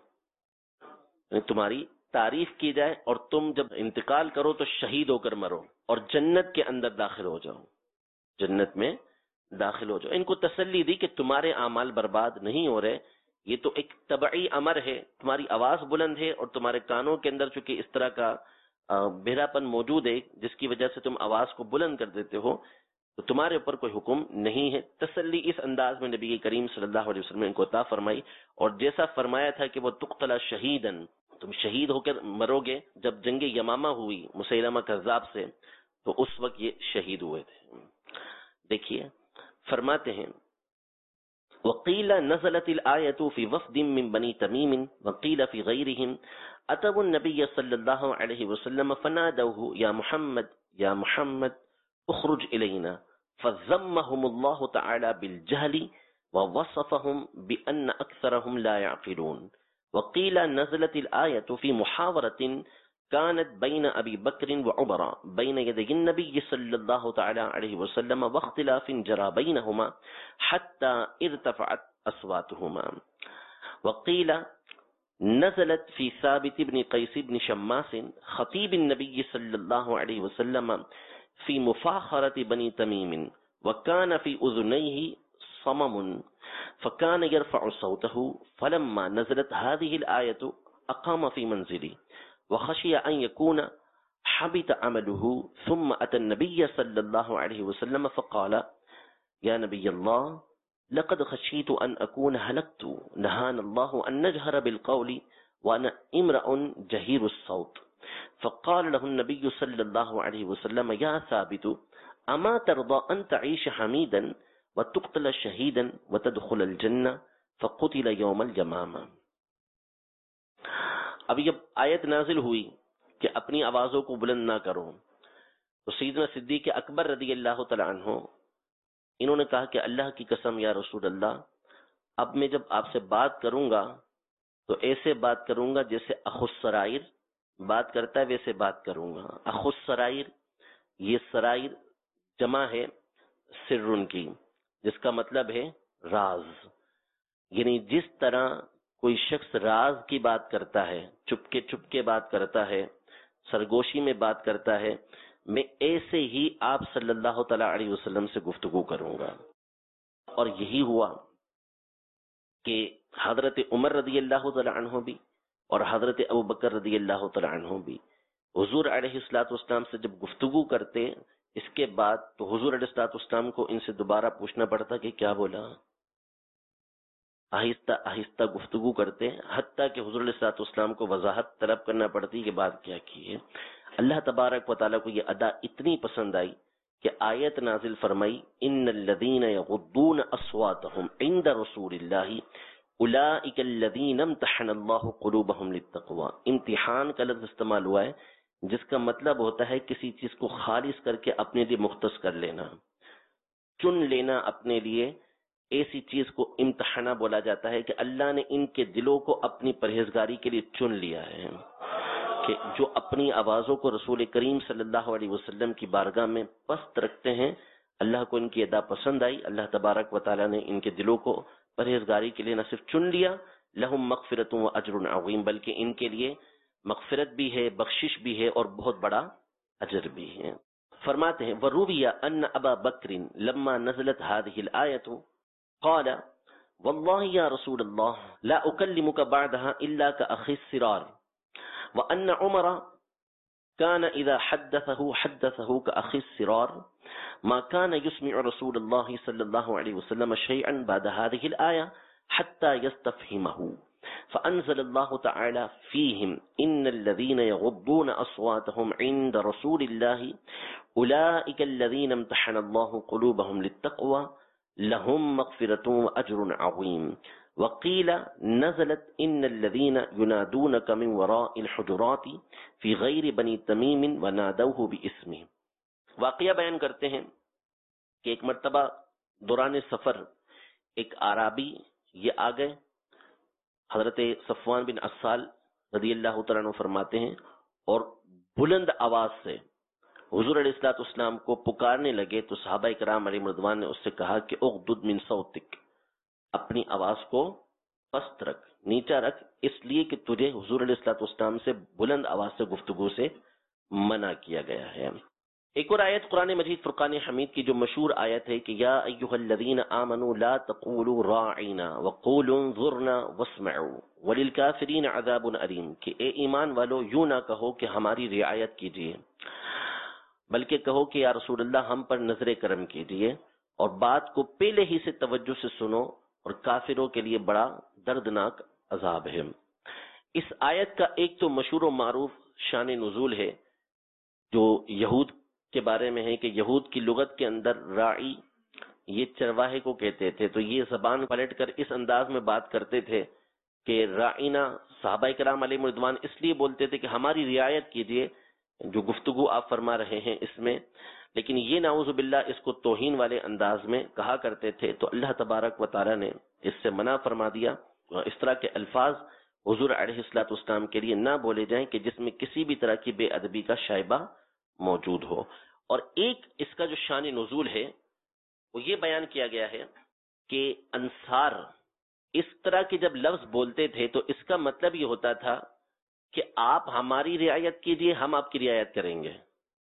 تمہاری تعریف کی جائے، اور تم جب انتقال کرو تو شہید ہو کر مرو اور جنت کے اندر داخل ہو جاؤ، جنت میں داخل ہو جاؤ. ان کو تسلی دی کہ تمہارے اعمال برباد نہیں ہو رہے، یہ تو ایک طبعی امر ہے. تمہاری آواز بلند ہے اور تمہارے کانوں کے اندر چونکہ اس طرح کا بہرا پن موجود ہے جس کی وجہ سے تم آواز کو بلند کر دیتے ہو، تو تمہارے اوپر کوئی حکم نہیں ہے. تسلی اس انداز میں نبی کریم صلی اللہ علیہ وسلم نے ان کو عطا فرمائی. اور جیسا فرمایا تھا کہ وہ تقتل شہیدن، تم شہید ہو کر مرو گے. جب جنگ یمامہ ہوئی مسیلمہ کذاب سے تو اس وقت یہ شہید ہوئے تھے. دیکھیے فرماتے ہیں وقیل نزلت الآیت فی وفد من بنی تمیم وقیل فی غیرہم اتوا النبی صلی اللہ علیہ وسلم فنادوه یا محمد یا محمد اخرج الینا فذمهم اللہ تعالی بالجہل ووصفهم بأن اکثرهم لا يعقلون. وقیل نزلت الآیت فی محاورة كانت بين ابی بکر وعمر بين يدي النبي صلی اللہ تعالی علیہ وسلم واختلاف جرى بينهما حتى ارتفعت اصواتهما. وقيل نزلت في ثابت بن قيس بن شماس خطيب النبي صلى الله عليه وسلم في مفاخرة بني تميم وكان في أذنيه صمم فكان يرفع صوته فلما نزلت هذه الآية أقام في منزله وخشي أن يكون حبط عمله ثم أتى النبي صلى الله عليه وسلم فقال يا نبي الله لقد خشيت أن أكون هلكت نهانا الله أن نجهر بالقول وأنا امرأ جهير الصوت. فقال له النبي صلى الله عليه وسلم يا ثابت أما ترضى أن تعيش حميدا وتقتل شهيدا وتدخل الجنة فقتل يوم الجمامة. اب جب آیت نازل ہوئی کہ اپنی آوازوں کو بلند نہ کرو تو سیدنا صدیق اکبر رضی اللہ تعالی عنہ انہوں نے کہا کہ اللہ کی قسم یا رسول اللہ، اب میں جب آپ سے بات کروں گا تو ایسے بات کروں گا جیسے اخو السرائر بات کرتا ہے ویسے بات کروں گا. اخو السرائر، یہ سرائر جمع ہے سرن کی، جس کا مطلب ہے راز. یعنی جس طرح کوئی شخص راز کی بات کرتا ہے، چپکے چپکے بات کرتا ہے، سرگوشی میں بات کرتا ہے، میں ایسے ہی آپ صلی اللہ تعالی علیہ وسلم سے گفتگو کروں گا. اور یہی ہوا کہ حضرت عمر رضی اللہ تعالی عنہ بھی اور حضرت ابو بکر رضی اللہ تعالی عنہ بھی حضور علیہ الصلوۃ والسلام سے جب گفتگو کرتے اس کے بعد تو حضور علیہ الصلوۃ والسلام کو ان سے دوبارہ پوچھنا پڑتا کہ کیا بولا. آہستہ آہستہ گفتگو کرتے حتیٰ کہ حضور علیہ الصلوۃ والسلام کو وضاحت طلب کرنا پڑتی کہ بات کیا کی ہے. اللہ تبارک و تعالیٰ کو یہ ادا اتنی پسند آئی کہ آیت نازل فرمائی ان الذین یغضون اصواتهم عند رسول اللہ اولئک الذین امتحن اللہ قلوبهم للتقوی. امتحان کا لفظ استعمال ہوا ہے جس کا مطلب ہوتا ہے کسی چیز کو خالص کر کے اپنے لیے مختص کر لینا، چن لینا اپنے لیے. ایسی چیز کو امتحانہ بولا جاتا ہے کہ اللہ نے ان کے دلوں کو اپنی پرہیزگاری کے لیے چن لیا ہے کہ جو اپنی آوازوں کو رسول کریم صلی اللہ علیہ وسلم کی بارگاہ میں پست رکھتے ہیں. اللہ کو ان کی ادا پسند آئی. اللہ تبارک و تعالیٰ نے ان کے دلوں کو پرہیزگاری کے لیے نہ صرف چن لیا، لہم مغفرۃ و اجر عظیم، بلکہ ان کے لیے مغفرت بھی ہے، بخشش بھی ہے اور بہت بڑا اجر بھی ہے. فرماتے ہیں وروی ان ابا بکر لما نزلت هذه الآیۃ قال والله يا رسول الله لا اكلمك بعدها الا كاخي السرار، وان عمر كان اذا حدثه حدثه كاخي السرار ما كان يسمع رسول الله صلى الله عليه وسلم شيئا بعد هذه الآية حتى يستفهمه. فأنزل الله تعالى فيهم إن الذين يغضون أصواتهم عند رسول الله أولئك الذين امتحن الله قلوبهم للتقوى لهم مغفرة وأجر عظيم. وقيل نزلت إن الذين ينادونك من وراء الحجرات في غير بني تميم ونادوه باسمه. واقعہ بیان کرتے ہیں کہ ایک مرتبہ دوران سفر ایک عرابی یہ آ گئے. حضرت صفوان بن عسال رضی اللہ تعالیٰ عنہ فرماتے ہیں اور بلند آواز سے حضور علیہ الصلوۃ والسلام کو پکارنے لگے تو صحابہ کرام علیہ رضوان نے اس سے کہا کہ اغضض من صوتک، اپنی آواز کو پست رکھ، نیچا رکھ، اس لیے کہ تجھے حضور علیہ الصلوۃ والسلام سے بلند آواز سے گفتگو سے منع کیا گیا ہے. ایک اور آیت قرآن مجید فرقان حمید کی جو مشہور آیت ہے کہ یا ایھا الذین آمنوا لا تقولوا راعنا وقولوا انظرنا واسمعوا وللکافرین عذاب علیم، کہ اے ایمان والو یوں نہ کہو کہ ہماری رعایت کیجیے، بلکہ کہو کہ یا رسول اللہ ہم پر نظر کرم کیجیے اور بات کو پہلے ہی سے توجہ سے سنو اور کافروں کے لیے بڑا دردناک عذاب ہے. اس آیت کا ایک تو مشہور و معروف شان نزول ہے جو یہود کے بارے میں ہے کہ یہود کی لغت کے اندر راعی یہ چرواہے کو کہتے تھے، تو یہ زبان پلٹ کر اس انداز میں بات کرتے تھے کہ راعینا، صحابہ کرام علیہ رضوان اس لیے بولتے تھے کہ ہماری رعایت کیجیے جو گفتگو آپ فرما رہے ہیں اس میں، لیکن یہ نعوذ باللہ اس کو توہین والے انداز میں کہا کرتے تھے. تو اللہ تبارک و تعالی نے اس سے منع فرما دیا. اس طرح کے الفاظ حضور علیہ الصلوۃ والسلام کے لیے نہ بولے جائیں کہ جس میں کسی بھی طرح کی بے ادبی کا شائبہ موجود ہو. اور ایک اس کا جو شان نزول ہے وہ یہ بیان کیا گیا ہے کہ انصار اس طرح کے جب لفظ بولتے تھے تو اس کا مطلب یہ ہوتا تھا کہ آپ ہماری رعایت کیجئے، ہم آپ کی رعایت کریں گے.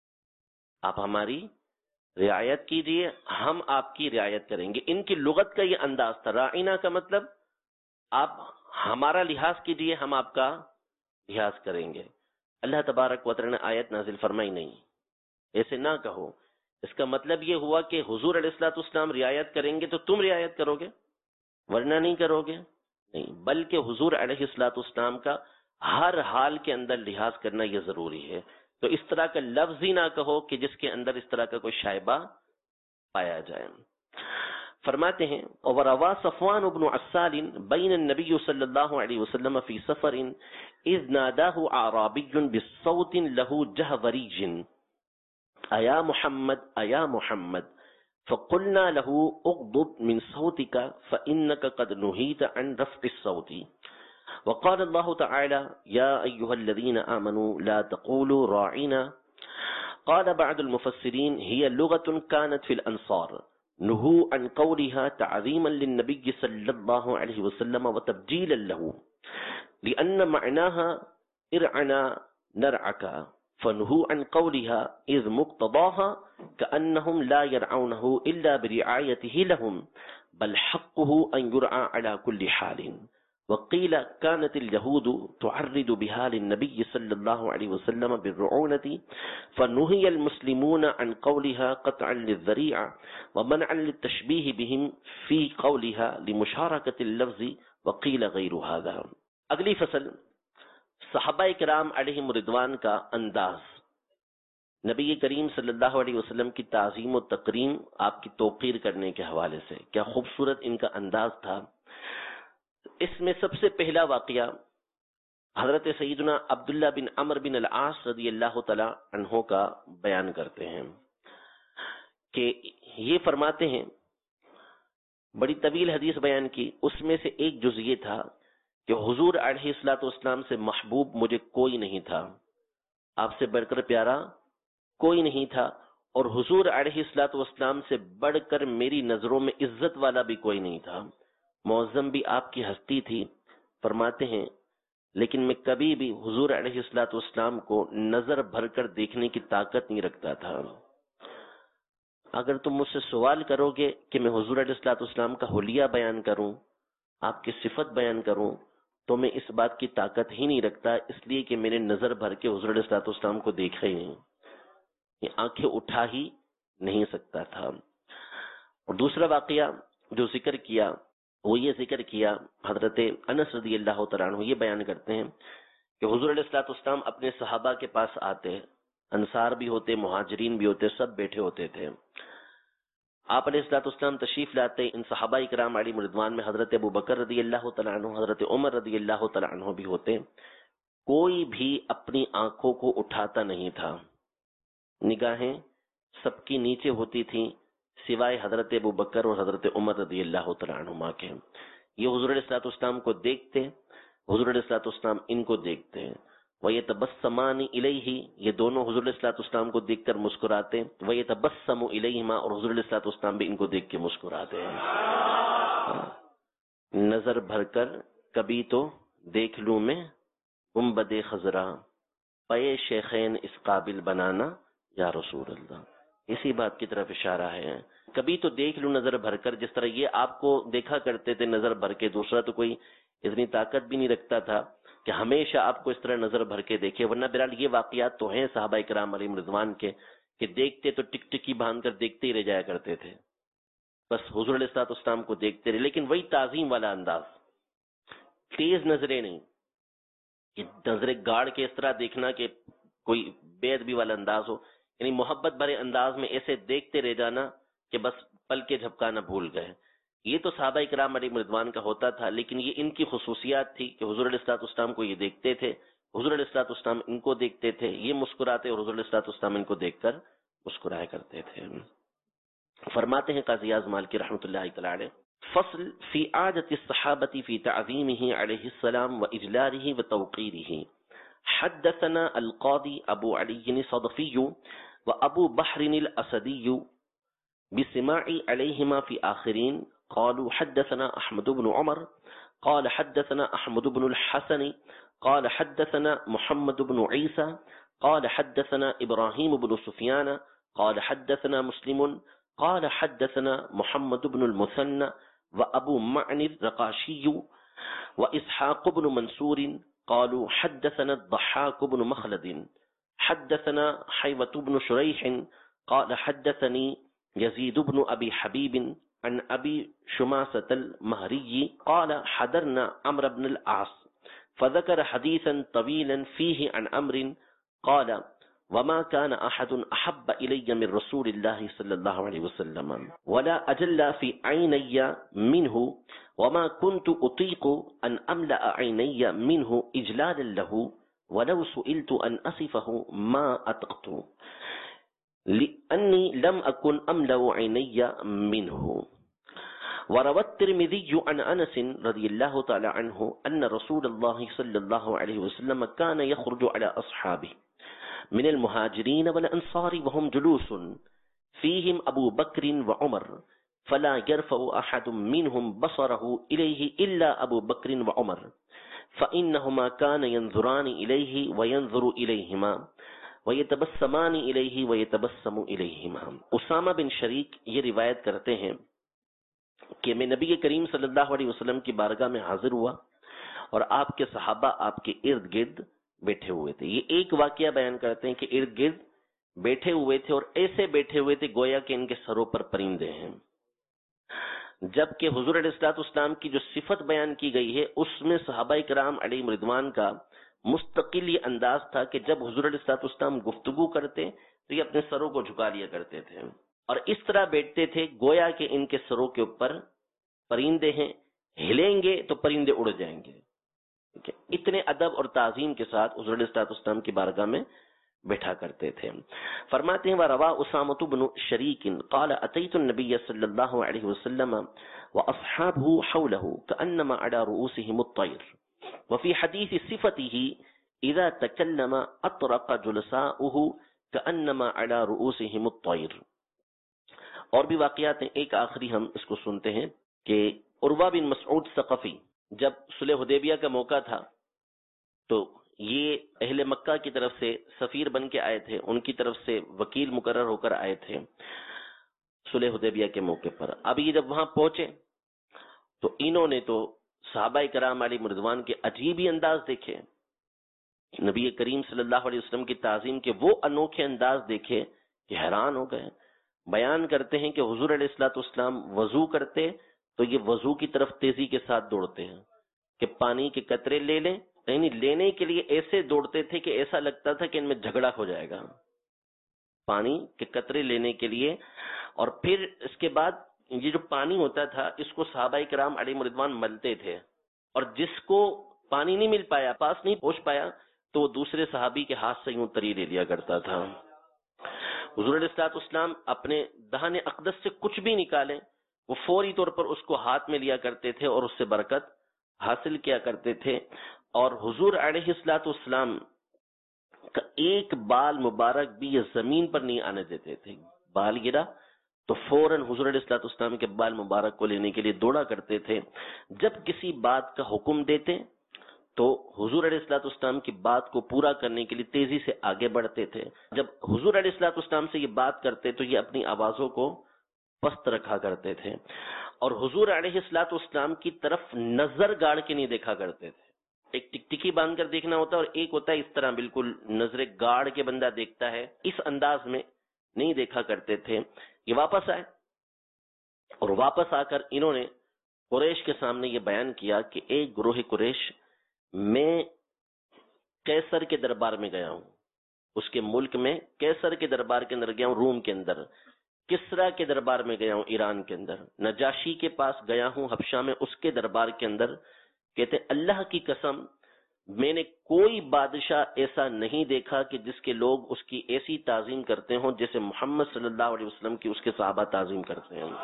آپ ہماری رعایت کیجئے، ہم آپ کی رعایت کریں گے. ان کی لغت کا یہ انداز تھا. راعینا کا مطلب آپ ہمارا لحاظ کیجئے، ہم آپ کا لحاظ کریں گے. اللہ تبارک و تعالی نے آیت نازل فرمائی نہیں. ایسے نہ کہو. اس کا مطلب یہ ہوا کہ حضور علیہ الصلوۃ والسلام رعایت کریں گے تو تم رعایت کرو گے ورنہ نہیں کرو گے؟ نہیں، بلکہ حضور علیہ الصلوۃ والسلام کا ہر حال کے اندر لحاظ کرنا یہ ضروری ہے. تو اس طرح کا لفظ ہی نہ کہو کہ جس کے اندر اس طرح کا کوئی شائبہ پایا جائے. فرماتے ہیں وَرَوَى صَفْوَانُ بْنُ عَسَّالٍ بَيْنَ النَّبِيُّ صلی اللہ علیہ وسلم فی سفر اذ ناداه اعرابی بصوت له جهوري ایا محمد ایا محمد فقلنا له اغضض من صوتك فإنك قد نهيت عن رفع الصوت. وقال الله تعالى يا أيها الذين آمنوا لا تقولوا راعنا. قال بعض المفسرين هي لغة كانت في الأنصار نهوا عن قولها تعظيما للنبي صلى الله عليه وسلم وتبجيلا له لأن معناها ارعنا نرعك فنهوا عن قولها إذ مقتضاها كأنهم لا يرعونه إلا برعايته لهم بل حقه أن يرعى على كل حال. وقيل كانت اليهود تعرض بها للنبي صلى الله عليه وسلم بالرعونة فنهي المسلمون عن قولها قطعا للذريعة ومنعا للتشبيه بهم في قولها لمشاركة اللفظ. وقيل غير هذا. اگلی فصل صحابہ کرام علیہم رضوان کا انداز. نبی کریم صلی اللہ علیہ وسلم کی تعظیم و تکریم، آپ کی توقیر کرنے کے حوالے سے کیا خوبصورت ان کا انداز تھا. اس میں سب سے پہلا واقعہ حضرت سیدنا عبداللہ بن عمر بن العاص رضی اللہ تعالی عنہ کا بیان کرتے ہیں کہ یہ فرماتے ہیں، بڑی طویل حدیث بیان کی، اس میں سے ایک جز یہ تھا کہ حضور علیہ الصلوۃ والسلام سے محبوب مجھے کوئی نہیں تھا، آپ سے بڑھ کر پیارا کوئی نہیں تھا، اور حضور علیہ الصلوۃ والسلام سے بڑھ کر میری نظروں میں عزت والا بھی کوئی نہیں تھا، معظم بھی آپ کی ہستی تھی. فرماتے ہیں لیکن میں کبھی بھی حضور علیہ الصلوۃ والسلام کو نظر بھر کر دیکھنے کی طاقت نہیں رکھتا تھا. اگر تم مجھ سے سوال کرو گے کہ میں حضور علیہ الصلوۃ والسلام کا حلیہ بیان کروں، آپ کی صفت بیان کروں، تو میں اس بات کی طاقت ہی نہیں رکھتا، اس لیے کہ میں نے نظر بھر کے حضور علیہ الصلوۃ والسلام کو دیکھا ہی نہیں، یہ آنکھیں اٹھا ہی نہیں سکتا تھا. اور دوسرا واقعہ جو ذکر کیا وہ یہ ذکر کیا، حضرت انس رضی اللہ تعالیٰ عنہ یہ بیان کرتے ہیں کہ حضور علیہ الصلوۃ والسلام اپنے صحابہ کے پاس آتے، انصار بھی ہوتے، مہاجرین بھی ہوتے، سب بیٹھے ہوتے تھے. آپ علیہ الصلوۃ والسلام تشریف لاتے، ان صحابہ کرام علیہم رضوان میں حضرت ابو بکر رضی اللہ تعالیٰ عنہ، حضرت عمر رضی اللہ تعالیٰ عنہ بھی ہوتے. کوئی بھی اپنی آنکھوں کو اٹھاتا نہیں تھا، نگاہیں سب کی نیچے ہوتی تھیں سوائے حضرت ابو بکر اور حضرت عمر رضی اللہ تعالیٰ عنہما کے. یہ حضور علیہ الصلوۃ والسلام کو دیکھتے، حضور علیہ الصلوۃ والسلام ان کو دیکھتے. وَيَتَبَسَّمَانِ إِلَيْهِ، یہ دونوں حضور علیہ الصلوۃ والسلام کو دیکھ کر مسکراتے. وَيَتَبَسَّمُ إِلَيْهِمَا، اور حضور علیہ الصلوۃ والسلام بھی ان کو دیکھ کے مسکراتے ہیں. نظر بھر کر کبھی تو دیکھ لوں میں گنبد خضرا، پے شیخین اس قابل بنانا یا رسول اللہ. اسی بات کی طرف اشارہ ہے، کبھی تو دیکھ لوں نظر بھر کر. جس طرح یہ آپ کو دیکھا کرتے تھے نظر بھر کے، دوسرا تو کوئی اتنی طاقت بھی نہیں رکھتا تھا کہ ہمیشہ آپ کو اس طرح نظر بھر کے دیکھے. ورنہ بہرحال یہ واقعات تو ہیں صحابہ کرام علیہم رضوان کے کہ دیکھتے تو ٹک ٹکی باندھ کر دیکھتے ہی رہ جایا کرتے تھے، بس حضور علیہ الصلوۃ والسلام کو دیکھتے رہے. لیکن وہی تعظیم والا انداز، تیز نظریں نہیں کہ نظریں گاڑ کے اس طرح دیکھنا کہ کوئی بے ادبی والا انداز ہو، یعنی محبت بھرے انداز میں ایسے دیکھتے رہ جانا کہ بس پل کے جھپکانا بھول گئے. یہ تو صحابہ کرام علیہم رضوان کا ہوتا تھا، لیکن یہ ان کی خصوصیات تھی کہ حضور علیہ الصلوۃ والسلام کو یہ دیکھتے تھے، حضور علیہ الصلوۃ والسلام ان کو دیکھتے تھے، یہ مسکراتے اور حضور علیہ الصلوۃ والسلام ان کو دیکھ کر مسکرایا کرتے تھے. فرماتے ہیں قاضی اعظم مالکی رحمۃ اللہ تعالی علیہ، فصل فی عادت الصحابۃ فی تعظیمہ علیہ السلام واجلالہ وتوقیرہ. حدثنا القاضی ابو علی الصدفی وابو بحر الاسدی بسماع علیہما فی آخرین. قالوا حدثنا احمد بن عمر قال حدثنا احمد بن الحسن قال حدثنا محمد بن عیسى قال حدثنا ابراہیم بن سفیان قال حدثنا مسلم قال حدثنا محمد بن المثنى وابو معن الرقاشی واسحاق بن منصور قالوا حدثنا الضحاك بن مخلد حدثنا حيوة بن شريح قال حدثني يزيد بن أبي حبيب عن أبي شماسة المهري قال حضرنا عمرو بن العاص فذكر حديثا طويلا فيه عن أمر قال وما كان أحد أحب إلي من رسول الله صلى الله عليه وسلم ولا أجل في عيني منه وما كنت أطيق أن أملأ عيني منه إجلالا له ولو سئلت أن أصفه ما أطقت لأني لم أكن أملأ عيني منه. وروى الترمذي عن أنس رضي الله تعالى عنه أن رسول الله صلى الله عليه وسلم كان يخرج على أصحابه من المهاجرين والأنصار وهم جلوس فيهم أبو بكر وعمر فلا يرفع أحد منهم بصره إليه إلا أبو بكر وعمر فإنهما كان ينظران إليه وينظر إليهما ويتبسمان إليه ويتبسم إليهما. اسامہ بن شریک یہ روایت کرتے ہیں کہ میں نبی کریم صلی اللہ علیہ وسلم کی بارگاہ میں حاضر ہوا اور آپ کے صحابہ آپ کے ارد گرد بیٹھے ہوئے تھے. یہ ایک واقعہ بیان کرتے ہیں کہ ارد گرد بیٹھے ہوئے تھے اور ایسے بیٹھے ہوئے تھے گویا کہ ان کے سروں پر پرندے ہیں. جبکہ حضور علیہ الصلوۃ والسلام کی جو صفت بیان کی گئی ہے اس میں صحابہ کرام علیہم رضوان کا مستقل یہ انداز تھا کہ جب حضور علیہ الصلوۃ والسلام گفتگو کرتے تو یہ اپنے سروں کو جھکا لیا کرتے تھے اور اس طرح بیٹھتے تھے گویا کہ ان کے سروں کے اوپر پرندے ہیں, ہلیں گے تو پرندے اڑ جائیں گے. اتنے ادب اور تعظیم کے ساتھ حضور علیہ الصلوۃ والسلام کی بارگاہ میں بیٹھا کرتے تھے. فرماتے ہیں وَرَوَى أُسَامَةُ بْنُ شَرِيكٍ قال أتيت النبي صلى الله عليه وسلم وأصحابه حوله كأنما على رؤوسهم الطير وفي حديث صفته إذا تكلم أطرق جلساؤه كأنما على رؤوسهم الطير. اور بھی واقعات ہیں. ایک آخری ہم اس کو سنتے ہیں کہ عروہ بن مسعود ثقفی جب صلح حدیبیہ کا موقع تھا تو یہ اہل مکہ کی طرف سے سفیر بن کے آئے تھے, ان کی طرف سے وکیل مقرر ہو کر آئے تھے صلح حدیبیہ کے موقع پر. اب یہ جب وہاں پہنچے تو انہوں نے تو صحابہ کرام علیہم رضوان کے عجیب ہی انداز دیکھے, نبی کریم صلی اللہ علیہ وسلم کی تعظیم کے وہ انوکھے انداز دیکھے کہ حیران ہو گئے. بیان کرتے ہیں کہ حضور علیہ الصلوۃ والسلام وضو کرتے تو یہ وضو کی طرف تیزی کے ساتھ دوڑتے ہیں کہ پانی کے قطرے لے لیں, یعنی لینے کے لیے ایسے دوڑتے تھے کہ ایسا لگتا تھا کہ ان میں جھگڑا ہو جائے گا پانی کے قطرے لینے کے لیے. اور پھر اس کے بعد یہ جو پانی ہوتا تھا اس کو صحابہ کرام علیہم رضوان ملتے تھے اور جس کو پانی نہیں مل پایا, پاس نہیں پہنچ پایا, تو وہ دوسرے صحابی کے ہاتھ سے یوں تری لے لیا کرتا تھا. حضور علیہ الصلوۃ والسلام اپنے دہن اقدس سے کچھ بھی نکالیں وہ فوری طور پر اس کو ہاتھ میں لیا کرتے تھے اور اس سے برکت حاصل کیا کرتے تھے. اور حضور علیہ الصلوۃ والسلام کا ایک بال مبارک بھی یہ زمین پر نہیں آنے دیتے تھے. بال گرا تو فوراً حضور علیہ الصلوۃ والسلام کے بال مبارک کو لینے کے لیے دوڑا کرتے تھے. جب کسی بات کا حکم دیتے تو حضور علیہ الصلوۃ والسلام کی بات کو پورا کرنے کے لیے تیزی سے آگے بڑھتے تھے. جب حضور علیہ الصلوۃ والسلام سے یہ بات کرتے تو یہ اپنی آوازوں کو پست رکھا کرتے تھے اور حضور علیہ الصلوۃ والسلام کی طرف نظر گاڑ کے نہیں دیکھا کرتے تھے. ایک ٹک ٹکی باندھ کر دیکھنا ہوتا ہے اور ایک ہوتا ہے اس طرح بالکل نظر گاڑ کے بندہ دیکھتا ہے, اس انداز میں نہیں دیکھا کرتے تھے. یہ واپس آئے اور واپس آ کر انہوں نے قریش کے سامنے یہ بیان کیا کہ ایک گروہ قریش, میں کیسر کے دربار میں گیا ہوں, اس کے ملک میں کیسر کے دربار کے اندر گیا ہوں, روم کے اندر کسرا کے دربار میں گیا ہوں, ایران کے اندر نجاشی کے پاس گیا ہوں حبشہ میں, اس کے دربار کے اندر. کہتے اللہ کی قسم میں نے کوئی بادشاہ ایسا نہیں دیکھا کہ جس کے لوگ اس کی ایسی تعظیم کرتے ہوں جیسے محمد صلی اللہ علیہ وسلم کی اس کے صحابہ تعظیم کرتے ہیں.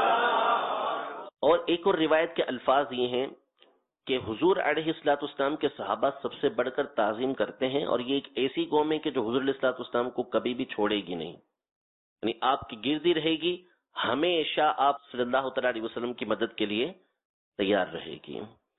اور ایک اور روایت کے الفاظ یہ ہیں کہ حضور علیہ الصلوۃ والسلام کے صحابہ سب سے بڑھ کر تعظیم کرتے ہیں اور یہ ایک ایسی قوم ہے کہ جو حضور علیہ الصلوۃ والسلام کو کبھی بھی چھوڑے گی نہیں, یعنی آپ کی گردی رہے گی, ہمیشہ آپ صلی اللہ تعالی علیہ وسلم کی مدد کے لیے تیار رہے گی.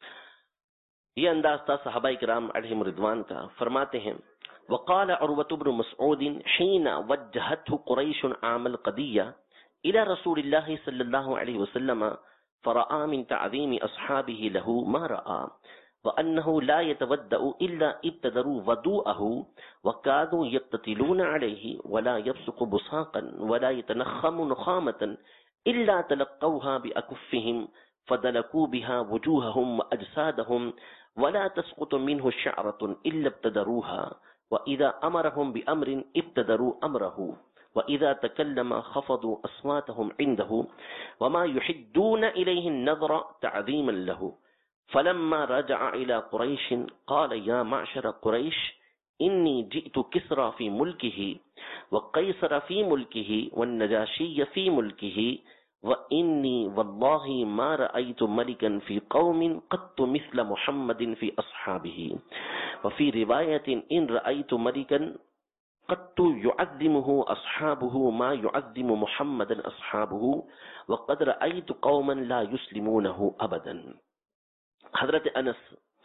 یہ انداز تھا صحابہ کرام علیہم رضوان کا. فرماتے ہیں وقال عروة بن مسعود حين وجهته قريش عام القضية إلى رسول الله صلى الله عليه وسلم فرأى من تعظيم أصحابه له ما رأى وأنه لا يتودأ إلا ابتدروا وضوءه وكادوا يقتتلون عليه ولا يبصق بصاقا ولا يتنخم نخامة إلا تلقوها بأكفهم فدلكوا بها وجوههم وأجسادهم ولا تسقط منه شعرة إلا ابتدروها وإذا أمرهم بأمر ابتدروا أمره وإذا تكلم خفضوا أصواتهم عنده وما يحدون إليه النظر تعظيما له فلما رجع إلى قريش قال يا معشر قريش إني جئت كسرى في ملكه وقيصر في ملكه والنجاشي في ملكه وإني والله ما رأيت ملكا في قوم قط مثل محمد في أصحابه وفي رواية إن رأيت ملكا قط يعظمه أصحابه ما يعظم محمدا أصحابه وقد رأيت قوما لا يسلمونه أبدا. حضرت انس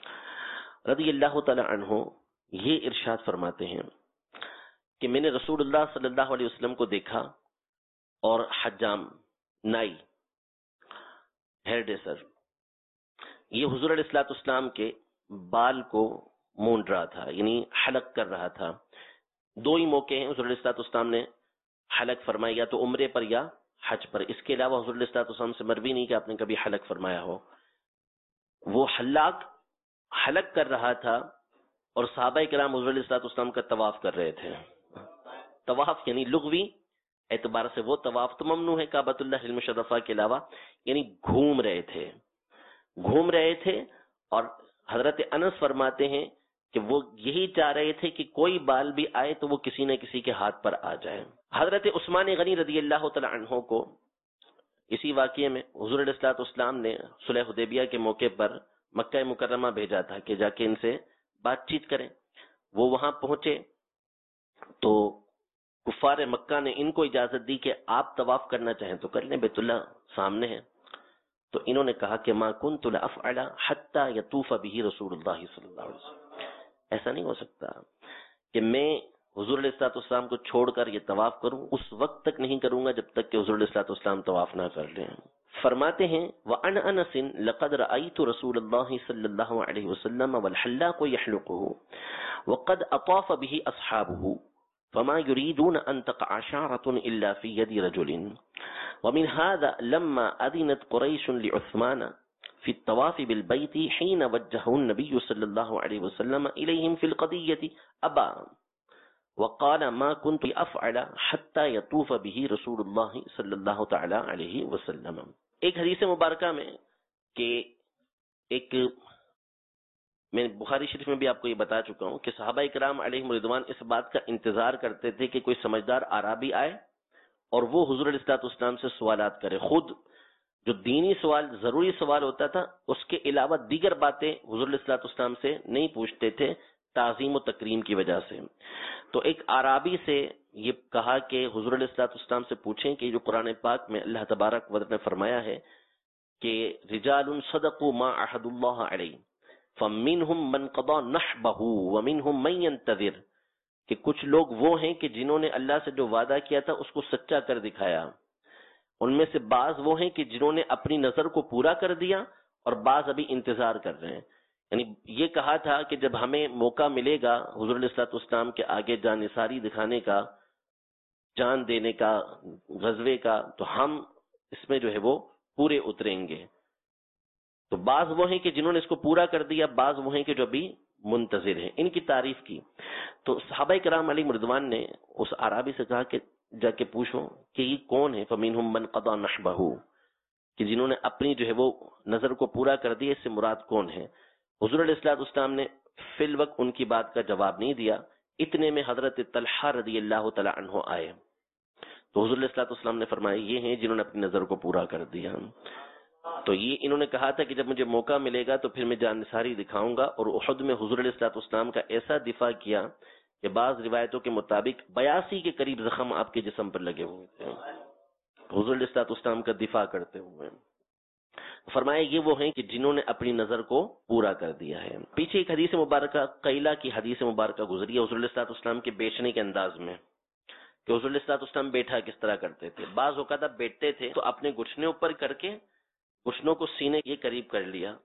رضی اللہ تعالی عنہ یہ ارشاد فرماتے ہیں کہ میں نے رسول اللہ صلی اللہ علیہ وسلم کو دیکھا اور حجام نائی ہیئر ڈریسر یہ حضور علیہ الصلوۃ والسلام کے بال کو مونڈ رہا تھا، یعنی حلق کر رہا تھا. دو ہی موقع ہیں حضور علیہ الصلوۃ والسلام نے حلق فرمایا، یا تو عمرے پر یا حج پر. اس کے علاوہ حضور علیہ الصلوۃ والسلام سے مروی نہیں کہ آپ نے کبھی حلق فرمایا ہو. وہ حلاق حلق کر رہا تھا اور صحابہ کرام حضور علیہ الصلوۃ والسلام کا طواف کر رہے تھے. طواف یعنی لغوی اعتبار سے وہ طواف تو ممنوع ہے کعبۃ اللہ المشرفہ کے علاوہ، یعنی گھوم رہے تھے گھوم رہے تھے اور حضرت انس فرماتے ہیں کہ وہ یہی چاہ رہے تھے کہ کوئی بال بھی آئے تو وہ کسی نہ کسی کے ہاتھ پر آ جائے. حضرت عثمان غنی رضی اللہ تعالی عنہ کو اسی واقعے میں حضور علیہ الصلوۃ والسلام نے صلح حدیبیہ کے موقع پر مکہ مکرمہ بھیجا تھا کہ جا کے ان سے بات چیت کریں. وہ وہاں پہنچے تو کفار مکہ نے ان کو اجازت دی کہ آپ طواف کرنا چاہیں تو کر لیں، بیت اللہ سامنے ہے. تو انہوں نے کہا کہ ما کنت لافعل حتى يطوف به رسول اللہ صلی اللہ علیہ وسلم. ایسا نہیں ہو سکتا کہ میں حضور علیہ الصلوۃ والسلام کو چھوڑ کر یہ طواف کروں، اس وقت تک نہیں کروں گا جب تک کہ حضور علیہ الصلوۃ والسلام طواف نہ کر لیں. فرماتے ہیں وعن انس لقد رأيت رسول الله صلی اللہ علیہ وسلم والحلاق يحلقه وقد اطاف به اصحابه فما يريدون ان تقع شعرة الا في يد رجل. ومن هذا لما اذنت قريش لعثمان في الطواف بالبيت حين وجهه النبي صلى الله عليه وسلم اليهم في القضية ابا وقال ما كنت افعل حتى يطوف به رسول الله صلی اللہ تعالی علیہ وسلم. ایک حدیث مبارکہ میں کہ ایک میں بخاری شریف میں بھی آپ کو یہ بتا چکا ہوں کہ صحابہ کرام علیہم رضوان اس بات کا انتظار کرتے تھے کہ کوئی سمجھدار اعرابی آئے اور وہ حضور علیہ الصلوۃ والسلام سے سوالات کرے. خود جو دینی سوال ضروری سوال ہوتا تھا اس کے علاوہ دیگر باتیں حضور علیہ الصلوۃ والسلام سے نہیں پوچھتے تھے تعظیم و تکریم کی وجہ سے. تو ایک اعرابی سے یہ کہا کہ حضور علیہ الصلوۃ والسلام سے پوچھیں کہ جو قرآن پاک میں اللہ تبارک و تعالی نے فرمایا ہے کہ رجال صدقوا ما عہد اللہ علیہ فمنہم من قضى نحبہ ومنہم من ينتظر، کہ کچھ لوگ وہ ہیں کہ جنہوں نے اللہ سے جو وعدہ کیا تھا اس کو سچا کر دکھایا. ان میں سے بعض وہ ہیں کہ جنہوں نے اپنی نظر کو پورا کر دیا اور بعض ابھی انتظار کر رہے ہیں. یعنی یہ کہا تھا کہ جب ہمیں موقع ملے گا حضور علیہ الصلوۃ والسلام کے آگے جان نثاری دکھانے کا، جان دینے کا، غزوے کا، تو ہم اس میں جو ہے وہ پورے اتریں گے. تو بعض وہ ہیں کہ جنہوں نے اس کو پورا کر دیا، بعض وہ ہیں کہ جو ابھی منتظر ہیں. ان کی تعریف کی تو صحابہ کرام علیہم رضوان نے اس اعرابی سے کہا کہ جا کے پوچھو کہ یہ کون ہے. فمنہم من قضى نحبہ، کہ جنہوں نے اپنی جو ہے وہ نظر کو پورا کر دیا، اس سے مراد کون ہے. حضور علیہ الصلوۃ والسلام نے فی الوقت ان کی بات کا جواب نہیں دیا. اتنے میں حضرت طلحہ رضی اللہ تعالی عنہ آئے تو حضور علیہ الصلوۃ والسلام نے فرمایا یہ ہیں جنہوں نے اپنی نظر کو پورا کر دیا. تو یہ انہوں نے کہا تھا کہ جب مجھے موقع ملے گا تو پھر میں جان نثاری دکھاؤں گا. اور احد میں حضور علیہ الصلوۃ والسلام کا ایسا دفاع کیا کہ بعض روایتوں کے مطابق بیاسی کے قریب زخم آپ کے جسم پر لگے ہوئے تھے حضور علیہ الصلوۃ والسلام کا دفاع کرتے ہوئے. فرمایا یہ وہ ہیں کہ جنہوں نے اپنی نظر کو پورا کر دیا ہے. پیچھے ایک حدیث مبارکہ قیلہ کی حدیث مبارکہ گزری ہے حضور علیہ الصلوۃ والسلام کے بیچنے کے انداز میں کہ حضور علیہ الصلوۃ والسلام بیٹھا کس طرح کرتے تھے. بعض اوقات بیٹھتے تھے تو اپنے گھٹنے اوپر کر کے گھٹنوں کو سینے کے قریب کر لیا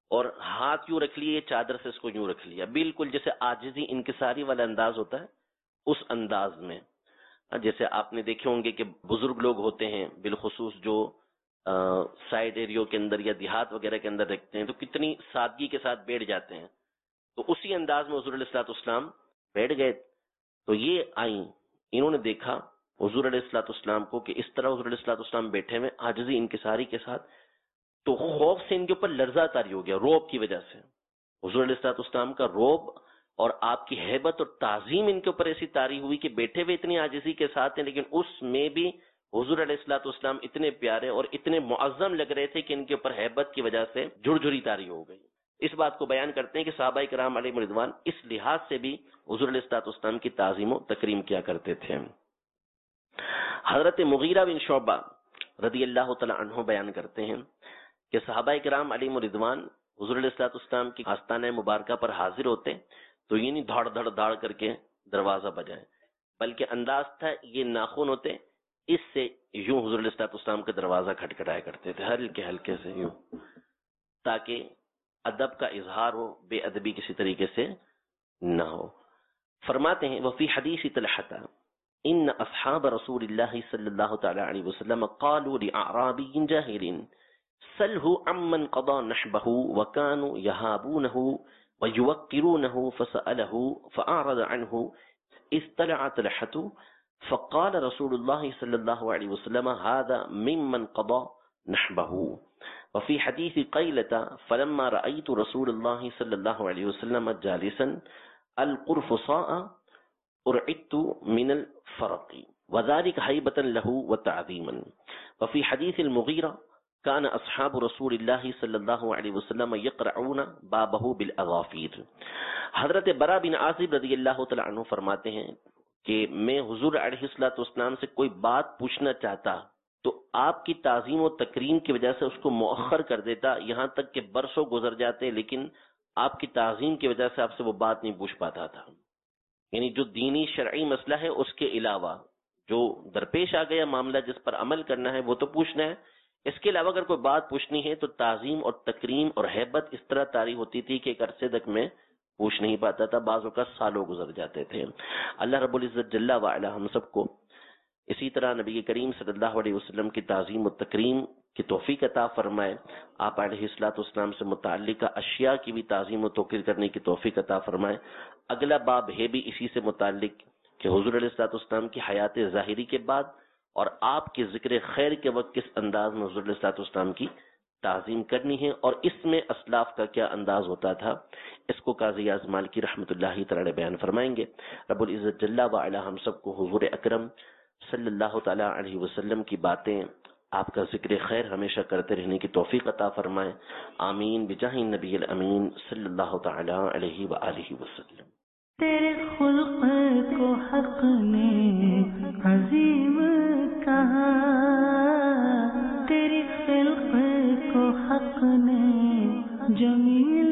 اور ہاتھ یوں رکھ لیے، چادر سے اس کو یوں رکھ لیا، بالکل جیسے عاجزی انکساری والا انداز ہوتا ہے اس انداز میں. جیسے آپ نے دیکھے ہوں گے کہ بزرگ لوگ ہوتے ہیں بالخصوص جو سائڈ ایریوں کے اندر یا دیہات وغیرہ کے اندر رکھتے ہیں تو کتنی سادگی کے ساتھ بیٹھ جاتے ہیں. تو اسی انداز میں حضور علیہ الصلوۃ والسلام بیٹھ گئے. تو یہ آئیں، انہوں نے دیکھا حضور علیہ الصلوۃ والسلام کو کہ اس طرح حضور علیہ الصلوۃ والسلام بیٹھے ہوئے عاجزی انکساری کے ساتھ. تو خوف سے ان کے اوپر لرزہ طاری ہو گیا، روب کی وجہ سے. حضور علیہ الصلوۃ والسلام کا روب اور آپ کی ہیبت اور تعظیم ان کے اوپر ایسی طاری ہوئی کہ بیٹھے ہوئے اتنی عاجزی کے ساتھ ہیں، لیکن اس میں بھی حضور علیہ الصلوۃ والسلام اتنے پیارے اور اتنے معظم لگ رہے تھے کہ ان کے اوپر ہیبت کی وجہ سے جھرجھری طاری ہو گئی. اس بات کو بیان کرتے ہیں کہ صحابہ کرام علیہم رضوان اس لحاظ سے بھی حضور علیہ الصلوۃ والسلام کی تعظیم و تکریم کیا کرتے تھے. حضرت مغیرہ بن شعبہ رضی اللہ تعالی عنہ بیان کرتے ہیں کہ صحابہ کرام علیہم رضوان حضور علیہ الصلوۃ والسلام کی آستانہ مبارکہ پر حاضر ہوتے تو یہ نہیں دھاڑ دھڑ دھاڑ کر کے دروازہ بجائے، بلکہ انداز تھا یہ ناخن ہوتے اس سے یوں حضور علیہ الصلوۃ والسلام کا دروازہ کھٹکھٹایا کرتے تھے ہلکے ہلکے سے یوں، تاکہ ادب کا اظہار ہو، بے ادبی کسی طریقے سے نہ ہو. فرماتے ہیں وفی حدیث طلحہ ان اصحاب رسول اللہ صلی اللہ تعالی علیہ وسلم قالوا لاعرابی جاہل سلہ عمن قضى نحبه وكانوا يهابونه ويوقرونه فسأله فأعرض عنه استلع طلحة فقال رسول الله صلى الله عليه وسلم هذا ممن قضى نحبه. وفي حديث قيلة فلما رأيت رسول الله صلى الله عليه وسلم جالسا القرفصاء أرعدت من الفرق وذلك هيبة له وتعظيما. وفي حديث المغيرة كان اصحاب رسول اللہ صلی اللہ علیہ وسلم یقرعون بابہ بالاغافیر. حضرت برا بن عازب رضی اللہ تعالی عنہ فرماتے ہیں کہ میں حضور علیہ الصلوۃ والسلام سے کوئی بات پوچھنا چاہتا تو آپ کی تعظیم و تکریم کی وجہ سے اس کو مؤخر کر دیتا، یہاں تک کہ برسوں گزر جاتے لیکن آپ کی تعظیم کی وجہ سے آپ سے وہ بات نہیں پوچھ پاتا تھا. یعنی جو دینی شرعی مسئلہ ہے اس کے علاوہ جو درپیش آ گیا معاملہ جس پر عمل کرنا ہے وہ تو پوچھنا ہے، اس کے علاوہ اگر کوئی بات پوچھنی ہے تو تعظیم اور تکریم اور ہیبت اس طرح طاری ہوتی تھی کہ ایک عرصے تک میں پوچھ نہیں پاتا تھا، بعض اوقات سالوں گزر جاتے تھے. اللہ رب العزت جل وعلا ہم سب کو اسی طرح نبی کریم صلی اللہ علیہ وسلم کی تعظیم و تکریم کی توفیق عطا فرمائے. آپ علیہ الصلوۃ والسلام سے متعلقہ اشیاء کی بھی تعظیم و توقیر کرنے کی توفیق عطا فرمائے. اگلا باب ہے بھی اسی سے متعلق کہ حضور علیہ الصلوۃ والسلام کی حیات ظاہری کے بعد اور آپ کے ذکر خیر کے وقت کس انداز میں حضور علیہ الصلوۃ والسلام کی تعظیم کرنی ہے اور اس میں اسلاف کا کیا انداز ہوتا تھا، اس کو قاضی اعظم مالکی رحمۃ اللہ تعالی بیان فرمائیں گے. رب العزت جل وعلا ہم سب کو حضور اکرم صلی اللہ تعالی علیہ وسلم کی باتیں، آپ کا ذکر خیر ہمیشہ کرتے رہنے کی توفیق عطا فرمائے. آمین بجاہ النبی الامین صلی اللہ تعالی علیہ وآلہ وسلم. تیرے خلق کو حق نے عظیم کہا، تیری خلق کو حق نے جمیل